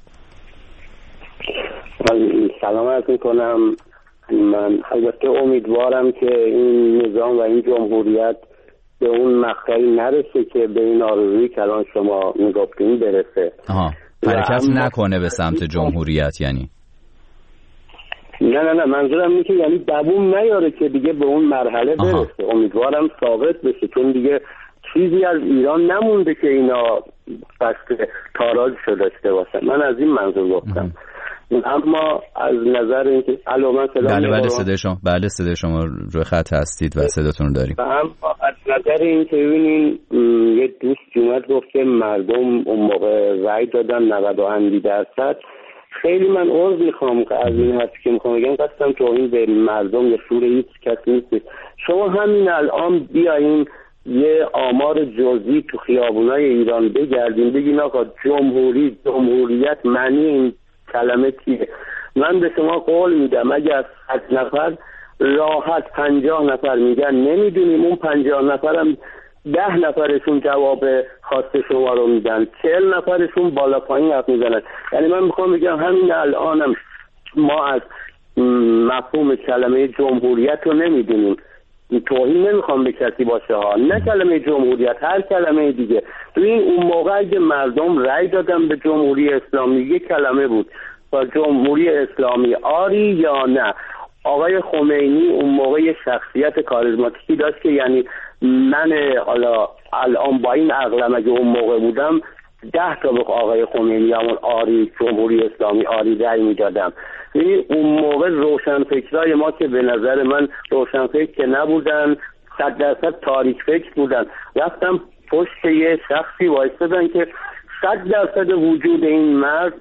[SPEAKER 14] من سلام عرض میکنم. من البته امیدوارم که این نظام و این جمهوریت به اون مقطعی نرسه که به این آرزویی که الان شما میگفتین برسه.
[SPEAKER 4] آها حرکت نکنه به سمت جمهوریت یعنی؟
[SPEAKER 14] نه نه نه منظورم اینه که یعنی دووم نیاره که دیگه به اون مرحله برسه. آها. امیدوارم ثابت بشه، چون دیگه چیزی از ایران نمونده که اینا قصد تاراجشو داشته باشن. من از این منظور گفتم. اما از نظر اینکه الو من صدا
[SPEAKER 4] بله بله صدای شما بله صدای شما روی خط هستید و صداتون رو داریم.
[SPEAKER 14] هم از نظر اینکه ببینین یه دوست اومد گفت که مردم اون موقع رای دادن نود و اندی درصد. خیلی من عرض میخوام که از این حرفی که میخوام بگم قصدم توهین به مردم یا شور هیچ کسی نیست. شما همین الان بیاین یه آمار جزئی تو خیابونای ایران بگردین بگین آقا جمهوری جمهوریت معنی این کلمه چیه. من به شما قول میدم اگر از صد نفر راحت پنجاه نفر میگن نمیدونیم، اون پنجاه نفرم ده نفرشون جواب خواست شما رو میدن، چهل نفرشون بالا پایین حرف میزنن. یعنی من میخوام بگم همین الانم ما از مفهوم کلمه جمهوریت رو نمیدونیم. توهین نمیخوام به کسی باشه ها، نه کلمه جمهوریت، هر کلمه دیگه. تو این اون موقع اگه مردم رأی دادن به جمهوری اسلامی یک کلمه بود، با جمهوری اسلامی آری یا نه. آقای خمینی اون موقع یه شخصیت کاریزماتیکی داشت که یعنی من حالا الان با این عقلم اگه اون موقع بودم ده تا به آقای خمینی همون آری جمهوری اسلامی آری رأی میدادم. یعنی اون موقع روشنفکرای ما که به نظر من روشنفکر که نبودن، صد درصد تاریک فکر بودن، رفتم پشت یه شخصی وایستادن که صد درصد وجود این مرد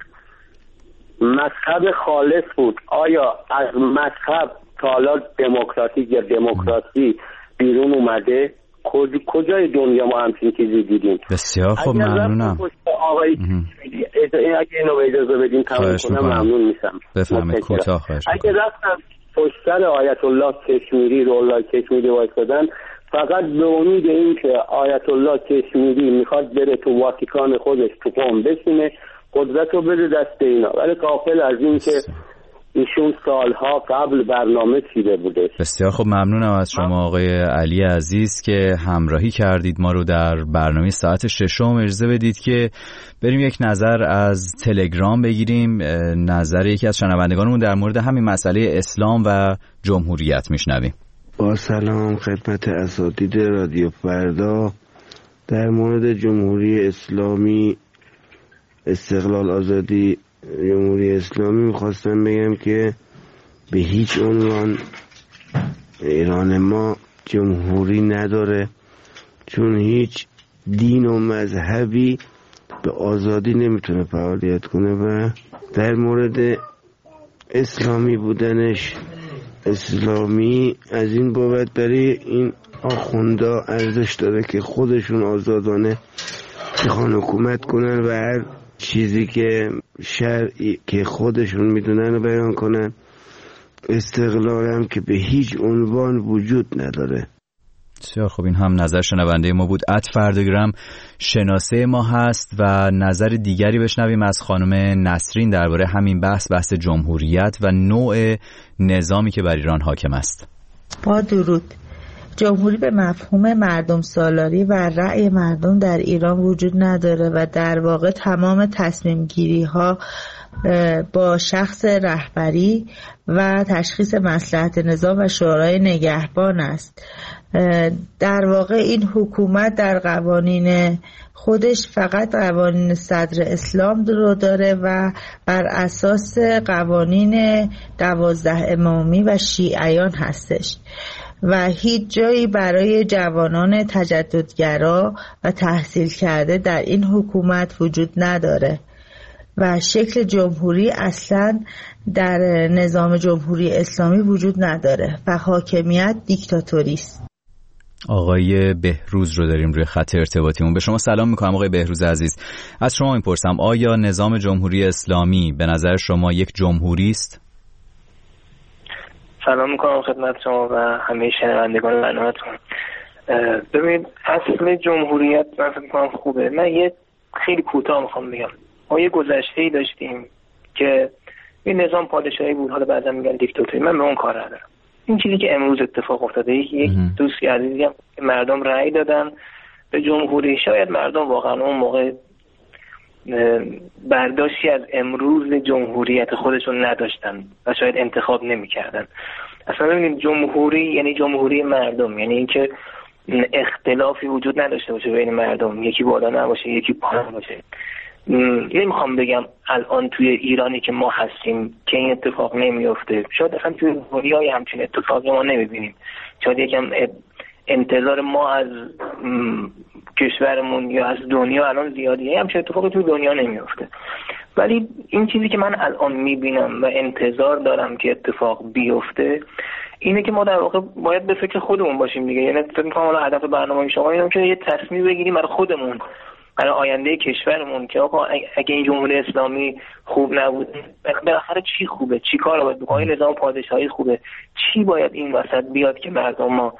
[SPEAKER 14] مذهب خالص بود. آیا از مذهب تا حالا دموکراتیک یا دموکراسی بیرون اومده؟ کجای دنیا ما همچین چیزی دیدیم؟
[SPEAKER 4] بسیار خب ممنونم.
[SPEAKER 14] آقای اگه اینو به اجازه بدین تمام کنم ممنون میشم.
[SPEAKER 4] بفرمایید کوتاه خواهش میکنم.
[SPEAKER 14] اگه رفتم پشت سر آیت الله کشمیری رو الله کشمیری وایسادن فقط به امید این که آیت الله کشمیری میخواد بره تو واتیکان خودش تو قم بشینه قدرت رو بده دست اینا، ولی غافل از این که ایشون سالها قبل برنامه چیده بوده.
[SPEAKER 4] بسیار خب ممنونم از شما آقای علی عزیز که همراهی کردید ما رو در برنامه ساعت ششم. اجازه بدید که بریم یک نظر از تلگرام بگیریم، نظر یکی از شنوندگانمون در مورد همین مسئله اسلام و جمهوریت میشنویم.
[SPEAKER 15] با سلام خدمت اساتید رادیو فردا. در مورد جمهوری اسلامی، استقلال آزادی جمهوری اسلامی میخواستم بگم که به هیچ عنوان ایران ما جمهوری نداره، چون هیچ دین و مذهبی به آزادی نمیتونه فعالیت کنه. و در مورد اسلامی بودنش، اسلامی از این بابت برای این آخوندا ارزش داره که خودشون آزادانه بخوان حکومت کنن و هر چیزی که شرعی که خودشون میدونن رو بیان کنن. استقلال هم که به هیچ عنوان وجود نداره.
[SPEAKER 4] بسیار خب این هم نظر شنونده ما بود. ات فردگرام شناسه ما هست و نظر دیگری بشنویم از خانم نسرین درباره همین بحث بحث جمهوریت و نوع نظامی که بر ایران حاکم است.
[SPEAKER 16] با درود. جمهوری به مفهوم مردم سالاری و رأی مردم در ایران وجود نداره و در واقع تمام تصمیم گیری ها با شخص رهبری و تشخیص مصلحت نظام و شورای نگهبان است. در واقع این حکومت در قوانین خودش فقط قوانین صدر اسلام رو داره و بر اساس قوانین دوازده امامی و شیعیان هستش و هیچ جایی برای جوانان تجددگرا و تحصیل کرده در این حکومت وجود نداره و شکل جمهوری اصلا در نظام جمهوری اسلامی وجود نداره و حاکمیت دیکتاتوری است.
[SPEAKER 4] آقای بهروز رو داریم روی خط ارتباطیمون. به شما سلام میکنم آقای بهروز عزیز. از شما میپرسم آیا نظام جمهوری اسلامی به نظر شما یک جمهوری است؟
[SPEAKER 17] سلام میکنم خدمت شما و همه شنوندگان برنامه‌تون. ببینید اصل جمهوریت من فکر میکنم خوبه. من یه خیلی کوتاه میخوام بگم. ما یه گذشته‌ای داشتیم که این نظام پادشاهی بود، حالا بعضا میگن دیکتاتوری. من به اون کار ندارم. این چیزی که امروز اتفاق افتاده، یک دوستی عزیزی هم مردم رأی دادن به جمهوری، شاید مردم واقعا اون موقع برداشتی از امروز جمهوریت خودشون نداشتن و شاید انتخاب نمی‌کردن. اصلا ببینید جمهوری یعنی جمهوری مردم، یعنی اینکه اختلافی وجود نداشته باشه بین مردم، یکی بالا نباشه یکی پایین باشه. نمیخوام بگم الان توی ایرانی که ما هستیم که این اتفاق نمیفته، شاید اصلا توی دنیای همچین اتفاقی ما نمیبینیم، شاید یکم انتظار ما از کشورمون یا از دنیا الان زیادیه، همچین اتفاقی توی دنیا نمیفته. ولی این چیزی که من الان میبینم و انتظار دارم که اتفاق بیفته اینه که ما در واقع باید به فکر خودمون باشیم دیگه. یعنی فکر می‌کنم حالا هدف برنامه شما اینه که یه تصمیم بگیریم برای خودمون، برای آینده کشورمون که آقا اگه این جمهوری اسلامی خوب نبود بالاخره چی خوبه، چی کار باید بکنیم، نظام پادشاهی خوبه، چی باید این وسط بیاد که مردم ما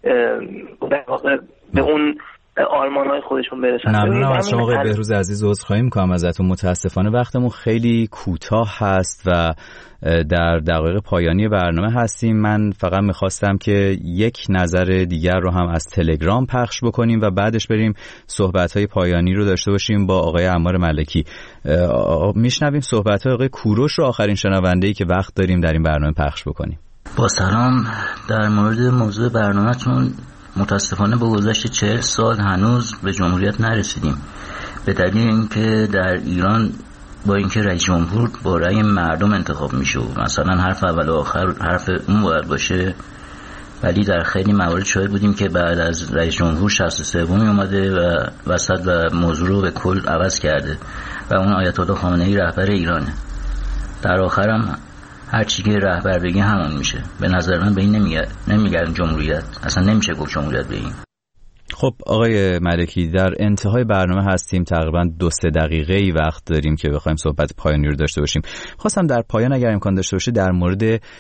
[SPEAKER 17] در واقع به اون آرمان‌های خودشون برسن.
[SPEAKER 4] ممنونم از شما آقای بهروز عزیز. عذرخواهی می‌کنم ازتون، متاسفانه وقتمون خیلی کوتاه هست و در دقایق پایانی برنامه هستیم. من فقط می‌خواستم که یک نظر دیگر رو هم از تلگرام پخش بکنیم و بعدش بریم صحبت‌های پایانی رو داشته باشیم با آقای عمار ملکی. میشنویم صحبت‌های آقای کوروش رو، آخرین شنونده‌ای که وقت داریم در این برنامه پخش بکنیم.
[SPEAKER 18] با سلام، در مورد موضوع برنامه‌تون متاسفانه با گذشت چهل سال هنوز به جمهوریت نرسیدیم، به دلیل اینکه در ایران با اینکه رئیس جمهور با رأی مردم انتخاب میشه، مثلا حرف اول و آخر حرف اون باید باشه، ولی در خیلی موارد شاهد بودیم که بعد از رئیس جمهور شصت و سومی اومده و وسط و موضوع رو به کل عوض کرده و اون آیت الله خامنه‌ای رهبر ایرانه. در آخرم هر چی که رهبر بگه همون میشه. به نظر من به این نمیگه نمیگن جمهوریت، اصلا نمیشه گفت جمهوریت به این.
[SPEAKER 4] خب آقای ملکی، در انتهای برنامه هستیم، تقریبا دو سه دقیقه ای وقت داریم که بخوایم صحبت پایانی رو داشته باشیم. خواستم در پایان اگر امکان داشته باشه در مورد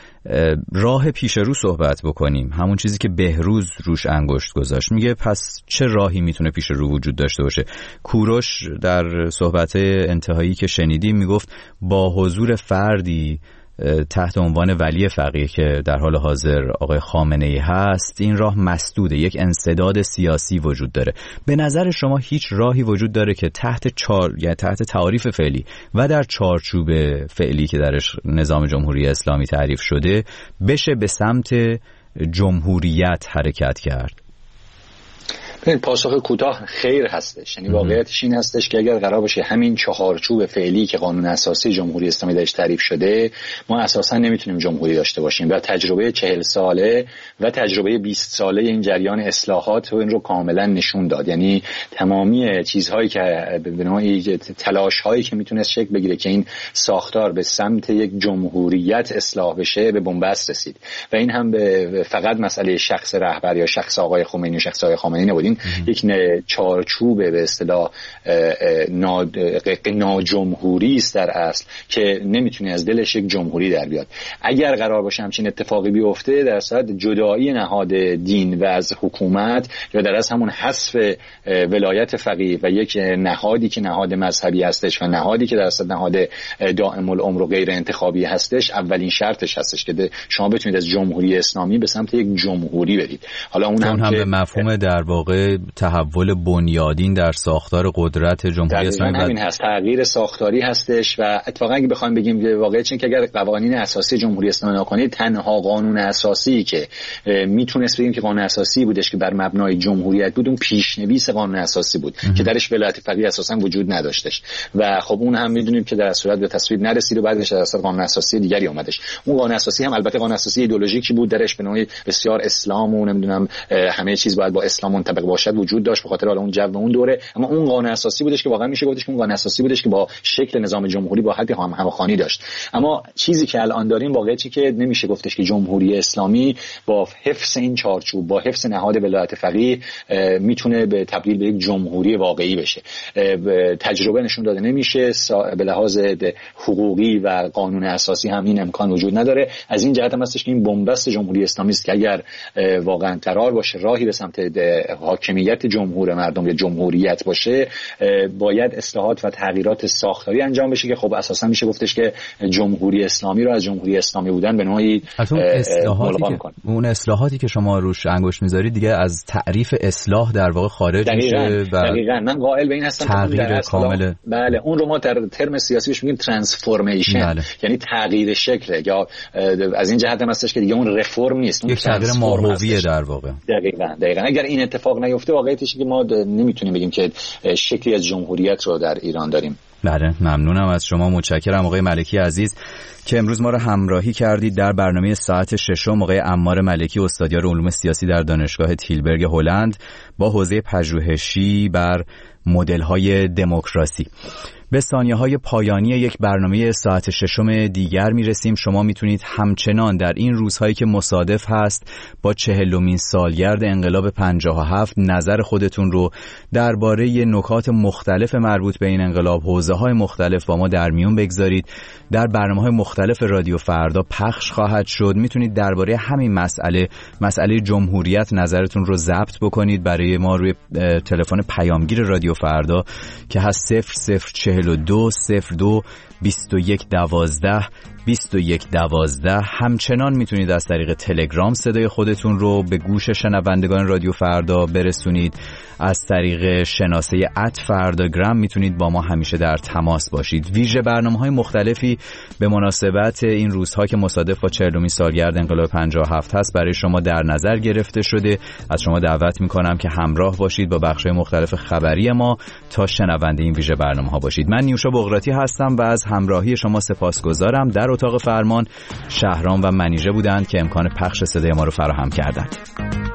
[SPEAKER 4] راه پیش رو صحبت بکنیم، همون چیزی که بهروز روش انگشت گذاشت. میگه پس چه راهی میتونه پیش رو وجود داشته باشه؟ کوروش در صحبت انتهایی که شنیدیم میگفت با حضور فردی تحت عنوان ولی فقیه که در حال حاضر آقای خامنه‌ای هست، این راه مسدوده، یک انسداد سیاسی وجود داره. به نظر شما هیچ راهی وجود داره که تحت چار یا تحت تعریف فعلی و در چارچوب فعلی که درش نظام جمهوری اسلامی تعریف شده بشه به سمت جمهوریت حرکت کرد؟
[SPEAKER 5] این پاسخ کوتاه خیر هستش. یعنی واقعیتش این هستش که اگر قرار باشه همین چهارچوب فعلی که قانون اساسی جمهوری اسلامی درش تعریف شده، ما اساسا نمیتونیم جمهوری داشته باشیم و تجربه چهل ساله و تجربه بیست ساله این جریان اصلاحات و این رو کاملا نشون داد. یعنی تمامی چیزهایی که به نوعی تلاش‌هایی که میتونست شکل بگیره که این ساختار به سمت یک جمهوریت اصلاح بشه به بنبست رسید و این هم به فقط مسئله شخص رهبر یا شخص آقای خمینی و شخص آقای خامنه‌ای نبود، یک چارچوب به اصطلاح ناجمهوری است در اصل که نمیتونه از دلش یک جمهوری در بیاد. اگر قرار باشه همچین اتفاقی بیفته، در صورت جدایی نهاد دین و از حکومت یا در اصل همون حذف ولایت فقیه و یک نهادی که نهاد مذهبی هستش و نهادی که در اصل نهاد دائم العمر و غیر انتخابی هستش، اولین شرطش هستش که شما بتونید از جمهوری اسلامی به سمت یک جمهوری برید. حالا اون هم, هم به مفهوم
[SPEAKER 4] در واقع تحول بنیادین در ساختار قدرت جمهوری اسلامی
[SPEAKER 5] همین هست، تغییر ساختاری هستش و اتفاقا اگه بخوایم بگیم واقعیت این که اگر قوانین اساسی جمهوری اسلامی نکنید، تنها قانون اساسی که میتونست بگیم که قانون اساسی بودش که بر مبنای جمهوریت بود، اون پیشنویس قانون اساسی بود که درش ولایت فقیه اساسا وجود نداشتش و خب اون هم میدونیم که در صورت به تصویب نرسید و بعدش در اصل قانون اساسی دیگری اومدش. اون قانون اساسی هم البته قانون اساسی ایدئولوژیکی بود، درش به نوعی بسیار اسلام و نمیدونم همه چیز باید با اسلام منطبق باشد وجود داشت به خاطر حالا اون جو و اون دوره، اما اون قانون اساسی بودش که واقعا میشه گفتش که اون قانون اساسی بودش که با شکل نظام جمهوری با حدی هم همخوانی داشت. اما چیزی که الان داریم واقعیتی که نمیشه گفتش که جمهوری اسلامی با حفظ این چارچوب، با حفظ نهاد ولایت فقیه میتونه به تبدیل به یک جمهوری واقعی بشه. تجربه نشون داده نمیشه، به لحاظ حقوقی و قانون اساسی هم این امکان وجود نداره. از این جهت هم هستش که این بنبست جمهوری اسلامی است که اگر واقعا قرار باشه راهی به سمت حاکمیت جمهور مردم یا جمهوریت باشه، باید اصلاحات و تغییرات ساختاری انجام بشه که خب اساسا میشه گفتش که جمهوری اسلامی رو از جمهوری اسلامی بودن به نوعی ملغا میکنه.
[SPEAKER 4] اون اصلاحاتی که شما روش انگشت میذارید دیگه از تعریف اصلاح در واقع خارج میشه و
[SPEAKER 5] دقیقاً من قائل به این هستم
[SPEAKER 4] تغییر کامل.
[SPEAKER 5] بله اون رو ما در ترم سیاسی بهش میگیم ترانسفورمیشن، بله. یعنی تغییر شکل، یا از این جهت هم هستش که دیگه اون رفرم نیست، اون
[SPEAKER 4] یک تغییر ماهویه در واقع.
[SPEAKER 5] دقیقاً دقیقاً اگر این اتفاق نیفته واقعیتش که ما نمیتونیم بگیم که شکلی از جمهوریت رو در ایران داریم.
[SPEAKER 4] بله ممنونم از شما، متشکرم آقای ملکی عزیز که امروز ما رو همراهی کردید در برنامه ساعت ششم. آقای عمار ملکی استادیار علوم سیاسی در دانشگاه تیلبرگ هلند با حوزه پژوهشی بر مدل‌های دموکراسی. به ثانیه‌های پایانی یک برنامه ساعت ششم دیگر میرسیم. شما میتونید همچنان در این روزهایی که مصادف هست با چهلمین سالگرد انقلاب پنجاه و هفت نظر خودتون رو درباره نکات مختلف مربوط به این انقلاب، حوزه‌های مختلف با ما در میون بگذارید. در برنامه‌های مختلف رادیو فردا پخش خواهد شد. میتونید درباره همین مسئله مسئله جمهوریت نظرتون رو ضبط بکنید برای ما روی تلفن پیامگیر رادیو فردا که هست صفر صفر چهل و دو صفر دو بیست و یک دوازده بیست و یک دوازده. همچنان میتونید از طریق تلگرام صدای خودتون رو به گوش شنوندگان رادیو فردا برسونید. از طریق شناسه ات فرداگرام میتونید با ما همیشه در تماس باشید. ویژه برنامه‌های مختلفی به مناسبت این روزها که مصادف با چهلمین سالگرد انقلاب پنجاه و هفت هست برای شما در نظر گرفته شده. از شما دعوت میکنم که همراه باشید با بخش‌های مختلف خبری ما تا شنونده این ویژه برنامه‌ها باشید. من نیوشا بغراتی هستم و از همراهی شما سپاسگزارم. در اتاق فرمان شهرام و منیژه بودند که امکان پخش صدای ما رو فراهم کردند.